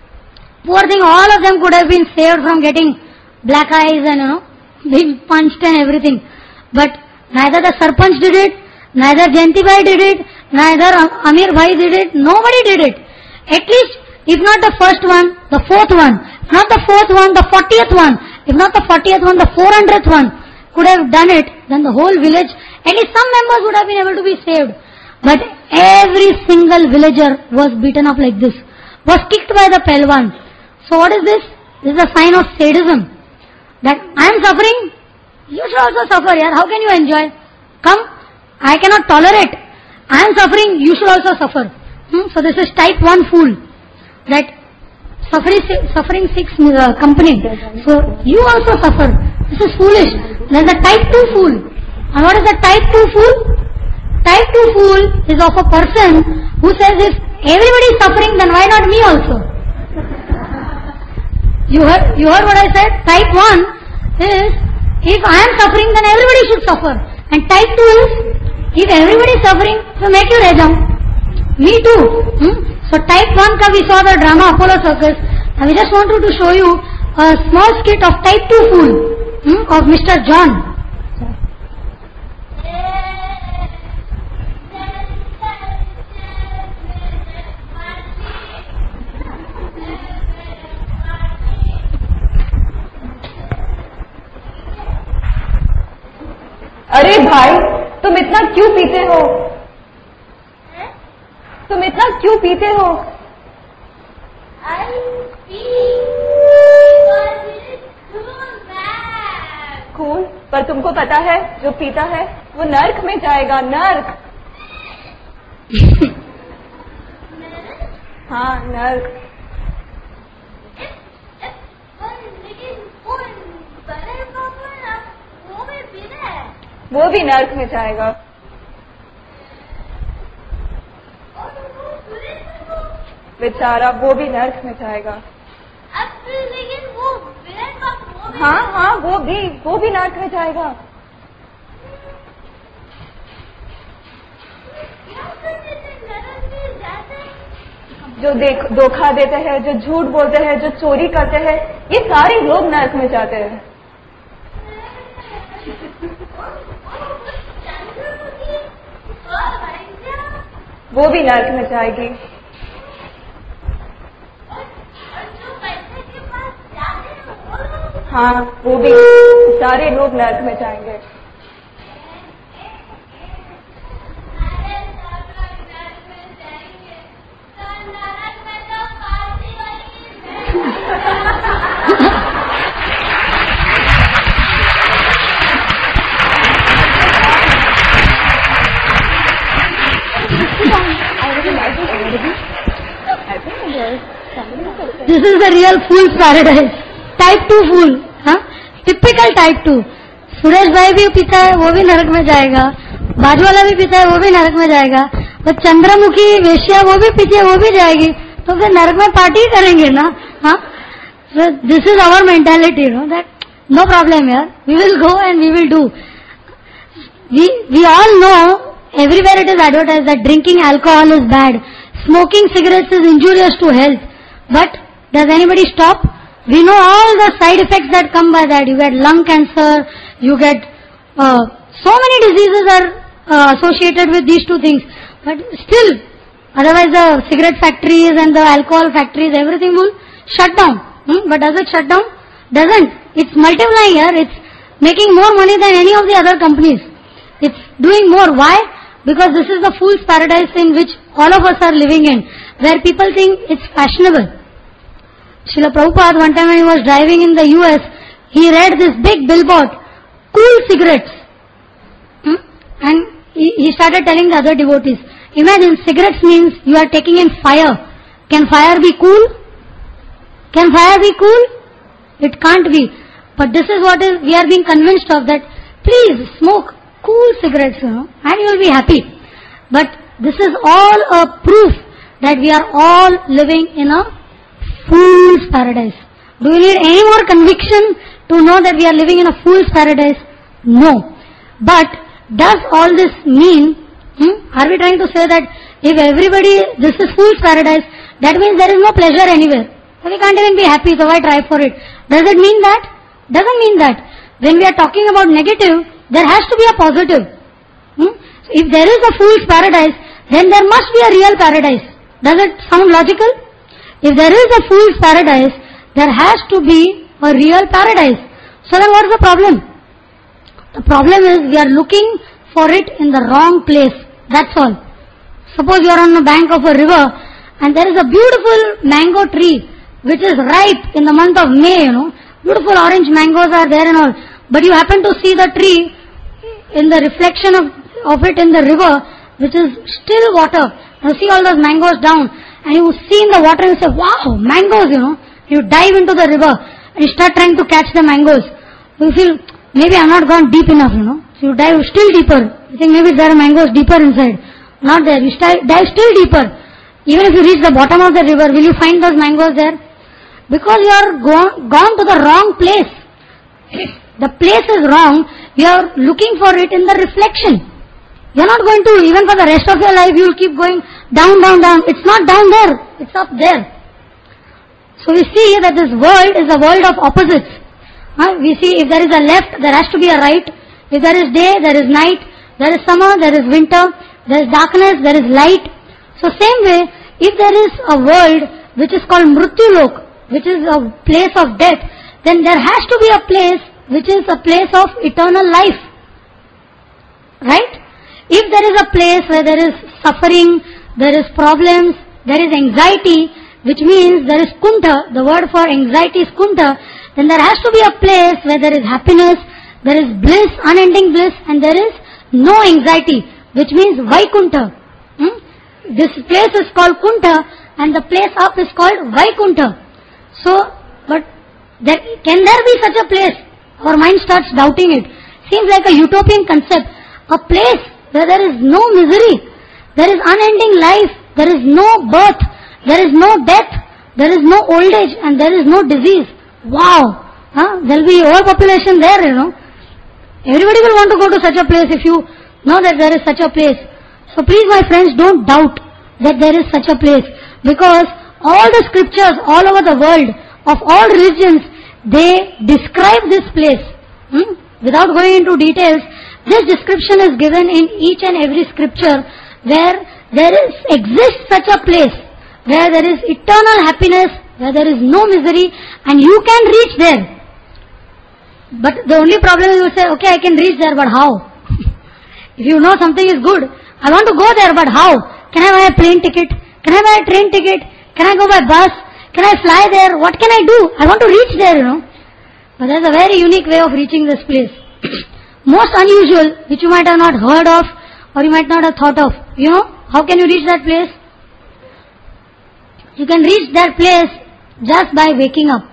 Poor thing, all of them could have been saved from getting black eyes and, you know, being punched and everything. But neither the Sarpanch did it, neither Jayanti Bhai did it, neither Amir Bhai did it, nobody did it. At least, if not the first one, the fourth one. If not the fourth one, the fortieth one. If not the fortieth one, the four hundredth one could have done it. Then the whole village, at least some members would have been able to be saved. But every single villager was beaten up like this. Was kicked by the Pahalwan. So what is this? This is a sign of sadism. That I am suffering, you should also suffer here. How can you enjoy? Come, I cannot tolerate. I am suffering, you should also suffer. Hmm? So this is type one fool. That suffering, suffering seeks uh, company. So you also suffer. This is foolish. There is a type two fool. And what is the type two fool? Type two fool is of a person who says if everybody is suffering, then why not me also? You heard, you heard what I said? Type one is if I am suffering, then everybody should suffer. And type two is if everybody is suffering, so make you rejam. Me too. Hmm? So type one ka we saw the drama Apollo Circus. And we just wanted to show you a small skit of type two fool hmm, of Mister John. अरे भाई, तुम इतना क्यों पीते हो? तुम इतना क्यों पीते हो? खून, पर तुमको पता है जो पीता है वो नर्क में जाएगा, नर्क। हाँ, नर्क। वो भी नर्क में जाएगा। बेचारा, वो भी नर्क में जाएगा। लेकिन वो विलन का वो भी हाँ हाँ वो भी वो भी नर्क में जाएगा। जो देख धोखा देते हैं, जो झूठ बोलते हैं, जो चोरी करते हैं, ये सारे लोग नर्क में जाते हैं। वो भी नर्क में जाएगी। हाँ, वो भी सारे लोग नर्क में जाएंगे। This is the real fool's paradise. Type two fool, हाँ? Typical type two. सुरेश भाई भी पीता है, वो भी नरक में जाएगा। बाजू वाला भी पीता है, वो भी नरक में जाएगा। और चंद्रमुखी वेश्या वो भी पीती है, वो भी जाएगी। तो फिर नरक में पार्टी करेंगे ना, हाँ? So this is our mentality, you know, that no problem here. We will go and we will do. We we all know everywhere it is advertised that drinking alcohol is bad, smoking cigarettes is injurious to health. But does anybody stop? We know all the side effects that come by that. You get lung cancer, you get uh, so many diseases are uh, associated with these two things. But still, otherwise the cigarette factories and the alcohol factories, everything will shut down. Hmm? But does it shut down? Doesn't. It's multiplying here. It's making more money than any of the other companies. It's doing more. Why? Because this is the fool's paradise in which all of us are living in, where people think it's fashionable. Srila Prabhupada, one time when he was driving in the U S, he read this big billboard, cool cigarettes. Hmm? And he, he started telling the other devotees, imagine cigarettes means you are taking in fire. Can fire be cool? Can fire be cool? It can't be. But this is what is we are being convinced of, that please smoke cool cigarettes, you know, and you will be happy. But this is all a proof that we are all living in a fool's paradise. Do we need any more conviction to know that we are living in a fool's paradise? No. But does all this mean, hmm, are we trying to say that if everybody, this is fool's paradise, that means there is no pleasure anywhere? So we can't even be happy, so why try for it? Does it mean that? Doesn't mean that. When we are talking about negative, there has to be a positive. Hmm? So if there is a fool's paradise, then there must be a real paradise. Does it sound logical? If there is a fool's paradise, there has to be a real paradise. So then what is the problem? The problem is we are looking for it in the wrong place. That's all. Suppose you are on the bank of a river and there is a beautiful mango tree which is ripe in the month of May, you know. Beautiful orange mangoes are there and all. But you happen to see the tree in the reflection of, of it in the river, which is still water. You see all those mangoes down, and you see in the water and you say, wow, mangoes, you know. You dive into the river and you start trying to catch the mangoes. You feel, maybe I have not gone deep enough, you know. So you dive still deeper. You think maybe there are mangoes deeper inside. Not there. You dive still deeper. Even if you reach the bottom of the river, will you find those mangoes there? Because you are gone, gone to the wrong place. The place is wrong. You are looking for it in the reflection. You are not going to, even for the rest of your life, you will keep going down, down, down. It's not down there. It's up there. So we see that this world is a world of opposites. Uh, we see if there is a left, there has to be a right. If there is day, there is night. There is summer, there is winter. There is darkness, there is light. So same way, if there is a world which is called Mrityulok, which is a place of death, then there has to be a place which is a place of eternal life. Right? If there is a place where there is suffering, there is problems, there is anxiety, which means there is kunta, the word for anxiety is kunta, then there has to be a place where there is happiness, there is bliss, unending bliss, and there is no anxiety, which means Vaikuntha. Hmm? This place is called Kunta, and the place up is called Vaikuntha. So, but there, can there be such a place? Our mind starts doubting it. Seems like a utopian concept. A place where there is no misery, there is unending life, there is no birth, there is no death, there is no old age, and there is no disease. Wow! Huh? There will be overpopulation there, you know. Everybody will want to go to such a place if you know that there is such a place. So please, my friends, don't doubt that there is such a place, because all the scriptures all over the world of all religions, they describe this place. Hmm? Without going into details, this description is given in each and every scripture where there is exists such a place, where there is eternal happiness, where there is no misery, and you can reach there. But the only problem is you say, okay, I can reach there, but how? If you know something is good, I want to go there, but how? Can I buy a plane ticket? Can I buy a train ticket? Can I go by bus? Can I fly there? What can I do? I want to reach there, you know. But there's a very unique way of reaching this place. Most unusual, which you might have not heard of, or you might not have thought of. You know, how can you reach that place? You can reach that place just by waking up.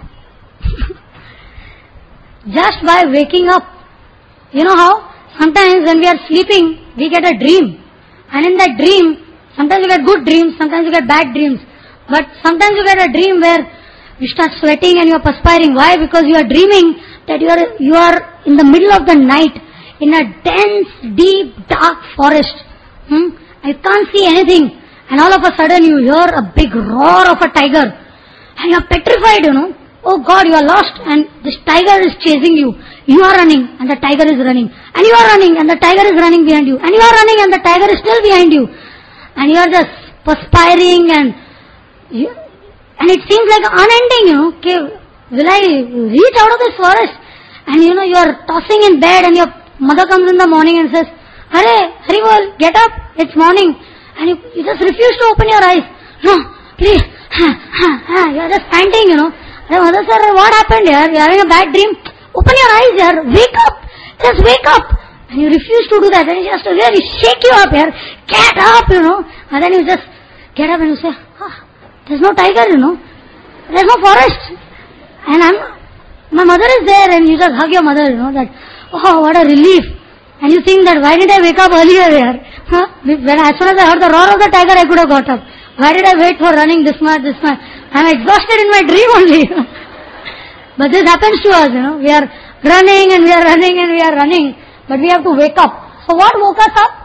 Just by waking up. You know how? Sometimes when we are sleeping, we get a dream. And in that dream, sometimes you get good dreams, sometimes you get bad dreams. But sometimes you get a dream where you start sweating and you are perspiring. Why? Because you are dreaming that you are you are in the middle of the night in a dense, deep, dark forest. Hmm? You can't see anything. And all of a sudden you hear a big roar of a tiger. And you are petrified, you know. Oh God, you are lost, and this tiger is chasing you. You are running and the tiger is running. And you are running and the tiger is running behind you. And you are running and the tiger is still behind you. And you are just perspiring and you, and it seems like unending, you know. Okay, will I reach out of this forest? And you know, you are tossing in bed and your mother comes in the morning and says, Hare, Haribol, get up, it's morning. And you, you just refuse to open your eyes. No, please. You are just panting, you know. The mother said, what happened here? You are having a bad dream. Open your eyes here. Wake up. Just wake up. And you refuse to do that. And he has to really shake you up here. Get up, you know. And then you just get up and you say, ah, there's no tiger, you know. There's no forest. And I'm, my mother is there, and you just hug your mother, you know, that, oh, what a relief. And you think that, why did I wake up earlier here? Huh? When, as soon as I heard the roar of the tiger, I could have got up. Why did I wait for running this much, this much? I'm exhausted in my dream only. But this happens to us, you know. We are running and we are running and we are running. But we have to wake up. So what woke us up?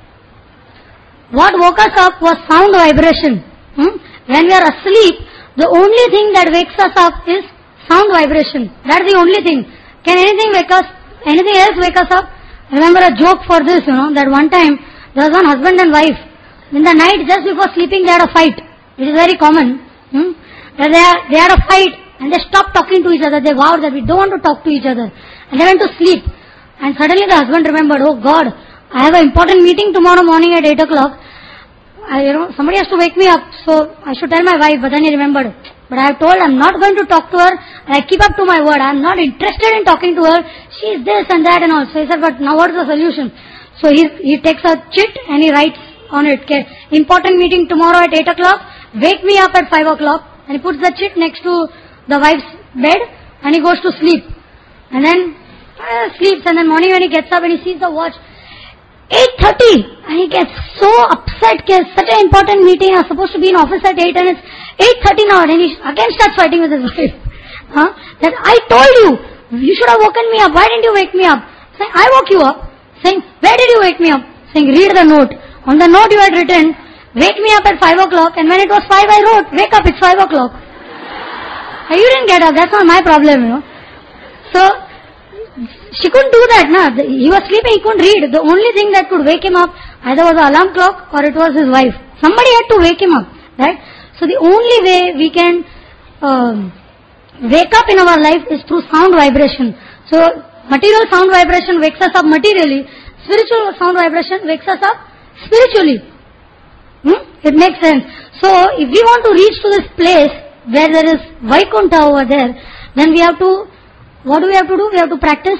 What woke us up was sound vibration. Hmm? When we are asleep, the only thing that wakes us up is sound vibration. That's the only thing. Can anything wake us? Anything else wake us up? I remember a joke for this, you know, that one time there was one husband and wife. In the night, just before sleeping, they had a fight. It is very common. Hmm? That they, had, they had a fight and they stopped talking to each other. They vowed that we don't want to talk to each other. And they went to sleep. And suddenly the husband remembered, oh God, I have an important meeting tomorrow morning at eight o'clock. I, you know, somebody has to wake me up, so I should tell my wife. But then he remembered. But I have told I'm not going to talk to her. I keep up to my word. I'm not interested in talking to her. She's this and that and all. So he said, but now what is the solution? So he he takes a chit and he writes on it, okay, important meeting tomorrow at eight o'clock. Wake me up at five o'clock. And he puts the chit next to the wife's bed and he goes to sleep. And then uh, sleeps, and then morning when he gets up and he sees the watch, eight thirty, and he gets so upset because such an important meeting. I was supposed to be in office at eight and it's eight thirty now, and he again starts fighting with his wife. Huh? That I told you, you should have woken me up. Why didn't you wake me up? Saying, I woke you up. Saying, where did you wake me up? Saying, read the note. On the note you had written, wake me up at five o'clock, and when it was five I wrote, wake up, it's five o'clock. And you didn't get up, that's not my problem, you know. So, she couldn't do that, na. He was sleeping, he couldn't read. The only thing that could wake him up either was the alarm clock or it was his wife. Somebody had to wake him up, right? So the only way we can um, wake up in our life is through sound vibration. So material sound vibration wakes us up materially. Spiritual sound vibration wakes us up spiritually. Hmm? It makes sense. So if we want to reach to this place where there is Vaikuntha over there, then we have to, what do we have to do? We have to practice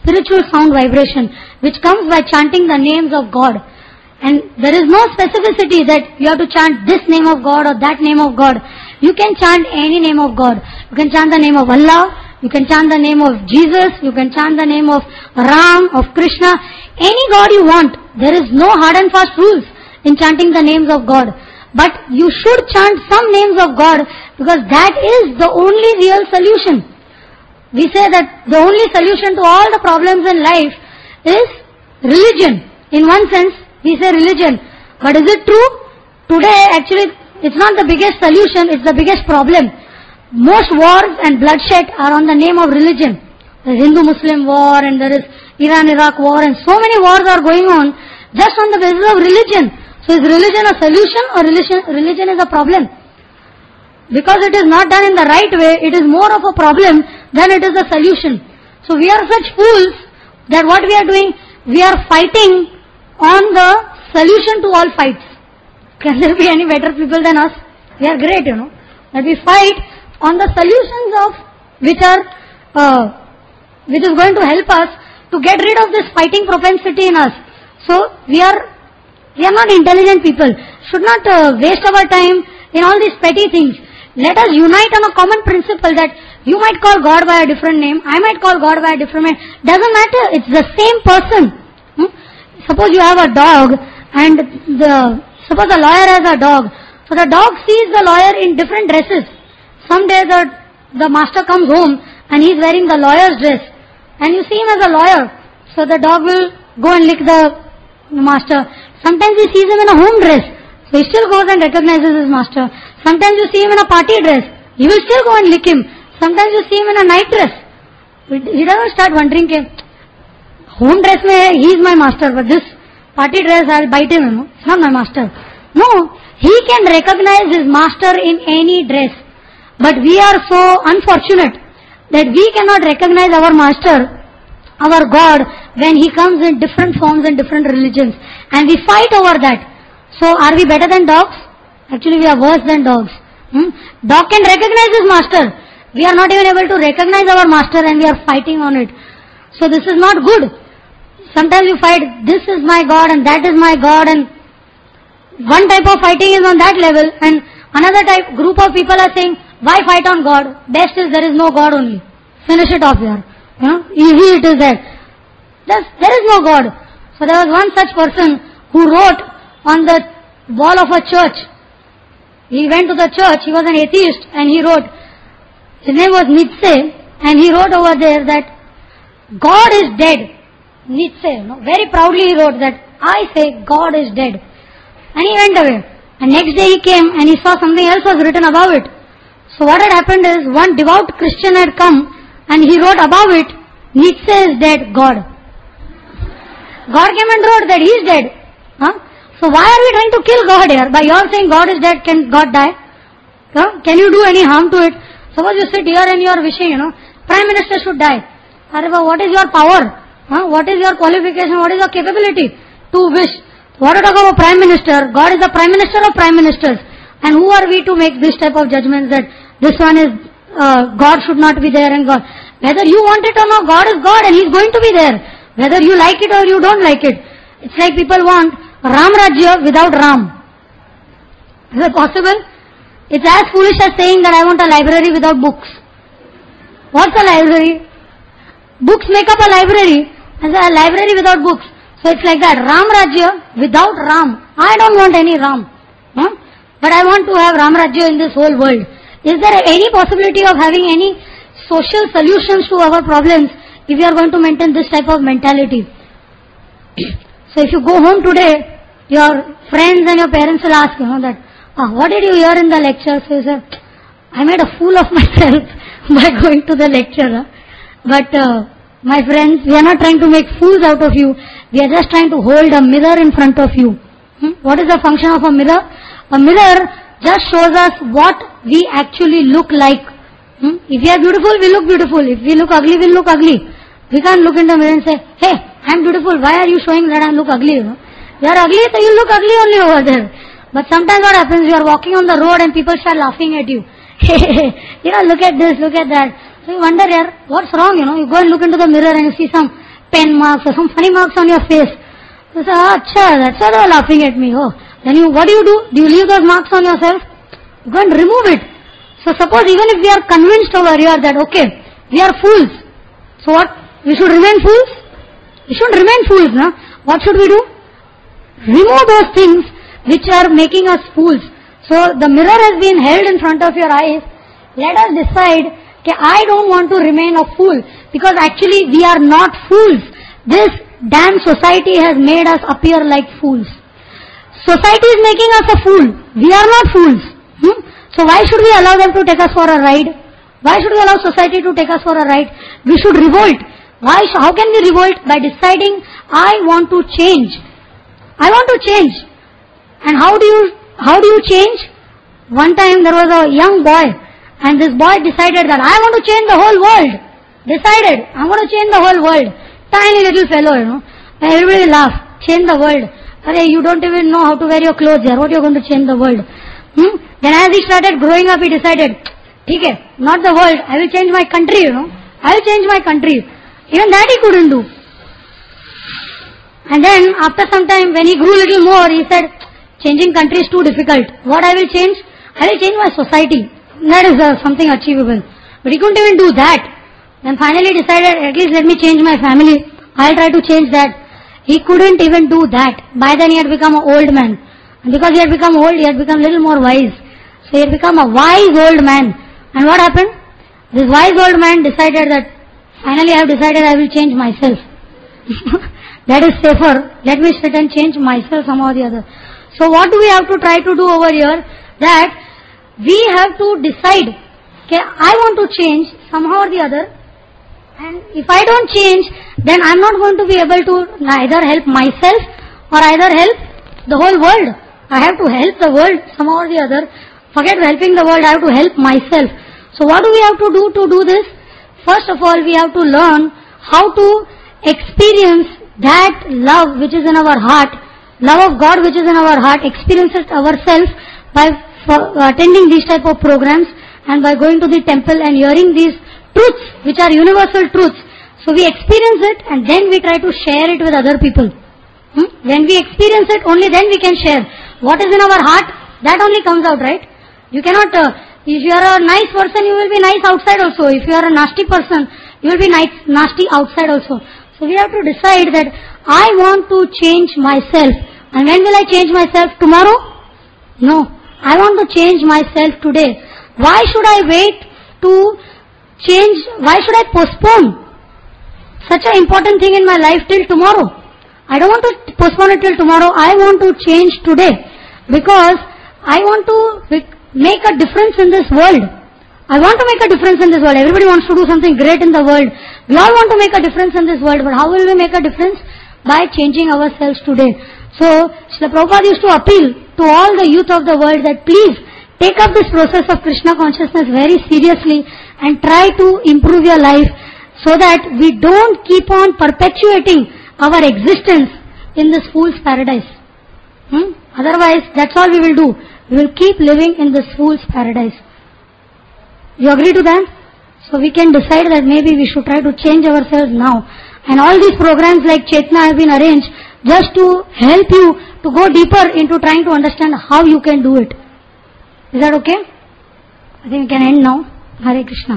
spiritual sound vibration which comes by chanting the names of God. And there is no specificity that you have to chant this name of God or that name of God. You can chant any name of God. You can chant the name of Allah, you can chant the name of Jesus, you can chant the name of Ram, of Krishna, any God you want. There is no hard and fast rules in chanting the names of God. But you should chant some names of God because that is the only real solution. We say that the only solution to all the problems in life is religion. In one sense, we say religion. But is it true? Today, actually, it's not the biggest solution, it's the biggest problem. Most wars and bloodshed are on the name of religion. There is Hindu-Muslim war and there is Iran-Iraq war and so many wars are going on just on the basis of religion. So is religion a solution or religion, religion is a problem? Because it is not done in the right way, it is more of a problem than it is a solution. So we are such fools that what we are doing, we are fighting on the solution to all fights. Can there be any better people than us? We are great, you know. That we fight on the solutions of which are, uh, which is going to help us to get rid of this fighting propensity in us. So we are, we are not intelligent people. Should not uh, waste our time in all these petty things. Let us unite on a common principle that you might call God by a different name, I might call God by a different name. Doesn't matter, it's the same person. Hmm? Suppose you have a dog and the, suppose the lawyer has a dog. So the dog sees the lawyer in different dresses. Someday the, the master comes home and he is wearing the lawyer's dress. And you see him as a lawyer. So the dog will go and lick the master. Sometimes he sees him in a home dress. So he still goes and recognizes his master. Sometimes you see him in a party dress. He will still go and lick him. Sometimes you see him in a night dress. He doesn't start wondering, home dress mein he is my master, but this party dress I'll bite him, you know. It's not my master. No, he can recognize his master in any dress. But we are so unfortunate that we cannot recognize our master, our God, when he comes in different forms and different religions. And we fight over that. So are we better than dogs? Actually we are worse than dogs. Hmm? Dog can recognize his master. We are not even able to recognize our master and we are fighting on it. So this is not good. Sometimes you fight, this is my God and that is my God, and one type of fighting is on that level and another type, group of people are saying, why fight on God? Best is there is no God only. Finish it off here. You know, easy it is there. There's, there is no God. So there was one such person who wrote on the wall of a church. He went to the church, he was an atheist, and he wrote, his name was Nietzsche, and he wrote over there that God is dead. Nietzsche, you know, very proudly he wrote that, I say God is dead. And he went away. And next day he came and he saw something else was written above it. So what had happened is, one devout Christian had come and he wrote above it, Nietzsche is dead, God. God came and wrote that he is dead. Huh? So why are we trying to kill God here? By your saying God is dead, can God die? Huh? Can you do any harm to it? Suppose you sit here and you are wishing, you know, Prime Minister should die. However, what is your power? Huh? What is your qualification? What is your capability to wish? What are you talking about Prime Minister? God is the Prime Minister of Prime Ministers. And who are we to make this type of judgments that this one is, uh, God should not be there and God. Whether you want it or not, God is God and He is going to be there. Whether you like it or you don't like it. It's like people want Ram Rajya without Ram. Is it possible? It's as foolish as saying that I want a library without books. What's a library? Books make up a library, and a library without books. So it's like that. Ram Rajya without Ram. I don't want any Ram. Huh? But I want to have Ram Rajya in this whole world. Is there any possibility of having any social solutions to our problems if we are going to maintain this type of mentality? So if you go home today, your friends and your parents will ask, you know, that, ah, what did you hear in the lecture? So you say, I made a fool of myself by going to the lecture. Huh? But uh, my friends, we are not trying to make fools out of you. We are just trying to hold a mirror in front of you. Hmm? What is the function of a mirror? A mirror just shows us what we actually look like. Hmm? If we are beautiful, we look beautiful. If we look ugly, we look ugly. We can't look in the mirror and say, hey, I am beautiful. Why are you showing that I look ugly? You know? You are ugly, so you look ugly only over there. But sometimes what happens, you are walking on the road and people start laughing at you. You know, look at this, look at that. So you wonder, yeah, what's wrong, you know? You go and look into the mirror and you see some pen marks or some funny marks on your face. You say, ah, acha, that's why they're laughing at me. Oh, then you, what do you do? Do you leave those marks on yourself? You go and remove it. So suppose even if we are convinced over here that, okay, we are fools. So what? We should remain fools? We should remain fools, no? What should we do? Remove those things which are making us fools. So the mirror has been held in front of your eyes. Let us decide, okay, I don't want to remain a fool, because actually we are not fools. This damn society has made us appear like fools. Society is making us a fool. We are not fools. Hmm? So why should we allow them to take us for a ride? Why should we allow society to take us for a ride? We should revolt. Why? How can we revolt? By deciding, I want to change. I want to change. And how do you, how do you change? One time there was a young boy, and this boy decided that I want to change the whole world. Decided, I want to change the whole world. Tiny little fellow, you know. And everybody laugh. Change the world. Arey, you don't even know how to wear your clothes here. What are you going to change the world? Hmm? Then as he started growing up, he decided, okay, not the world, I will change my country, you know. I will change my country. Even that he couldn't do. And then after some time, when he grew little more, he said, changing country is too difficult. What I will change? I will change my society. That is uh, something achievable. But he couldn't even do that. Then finally decided, at least let me change my family. I'll try to change that. He couldn't even do that. By then he had become an old man. And because he had become old, he had become a little more wise. So he had become a wise old man. And what happened? This wise old man decided that, finally I have decided I will change myself. That is safer. Let me sit and change myself somehow or the other. So what do we have to try to do over here? That we have to decide, okay, I want to change somehow or the other. And if I don't change, then I'm not going to be able to neither help myself or either help the whole world. I have to help the world somehow or the other. Forget helping the world, I have to help myself. So what do we have to do to do this? First of all, we have to learn how to experience that love which is in our heart, love of God which is in our heart, experience it ourselves by attending these type of programs and by going to the temple and hearing these truths which are universal truths. So we experience it and then we try to share it with other people. Hmm? When we experience it, only then we can share. What is in our heart, that only comes out, right? You cannot, uh, if you are a nice person, you will be nice outside also. If you are a nasty person, you will be nice, nasty outside also. So we have to decide that I want to change myself. And when will I change myself? Tomorrow? No. I want to change myself today. Why should I wait to change? Why should I postpone such an important thing in my life till tomorrow? I don't want to postpone it till tomorrow. I want to change today. Because I want to make a difference in this world. I want to make a difference in this world. Everybody wants to do something great in the world. We all want to make a difference in this world. But how will we make a difference? By changing ourselves today. So, Srila Prabhupada used to appeal to all the youth of the world that please take up this process of Krishna consciousness very seriously and try to improve your life so that we don't keep on perpetuating our existence in this fool's paradise. Hmm? Otherwise, that's all we will do. We will keep living in this fool's paradise. You agree to that? So we can decide that maybe we should try to change ourselves now. And all these programs like Chetna have been arranged just to help you to go deeper into trying to understand how you can do it. Is that okay? I think we can end now. Hare Krishna.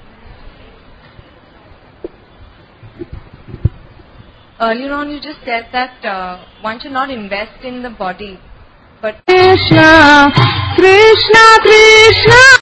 Earlier on you just said that uh, one should not invest in the body. But Krishna, Krishna, Krishna.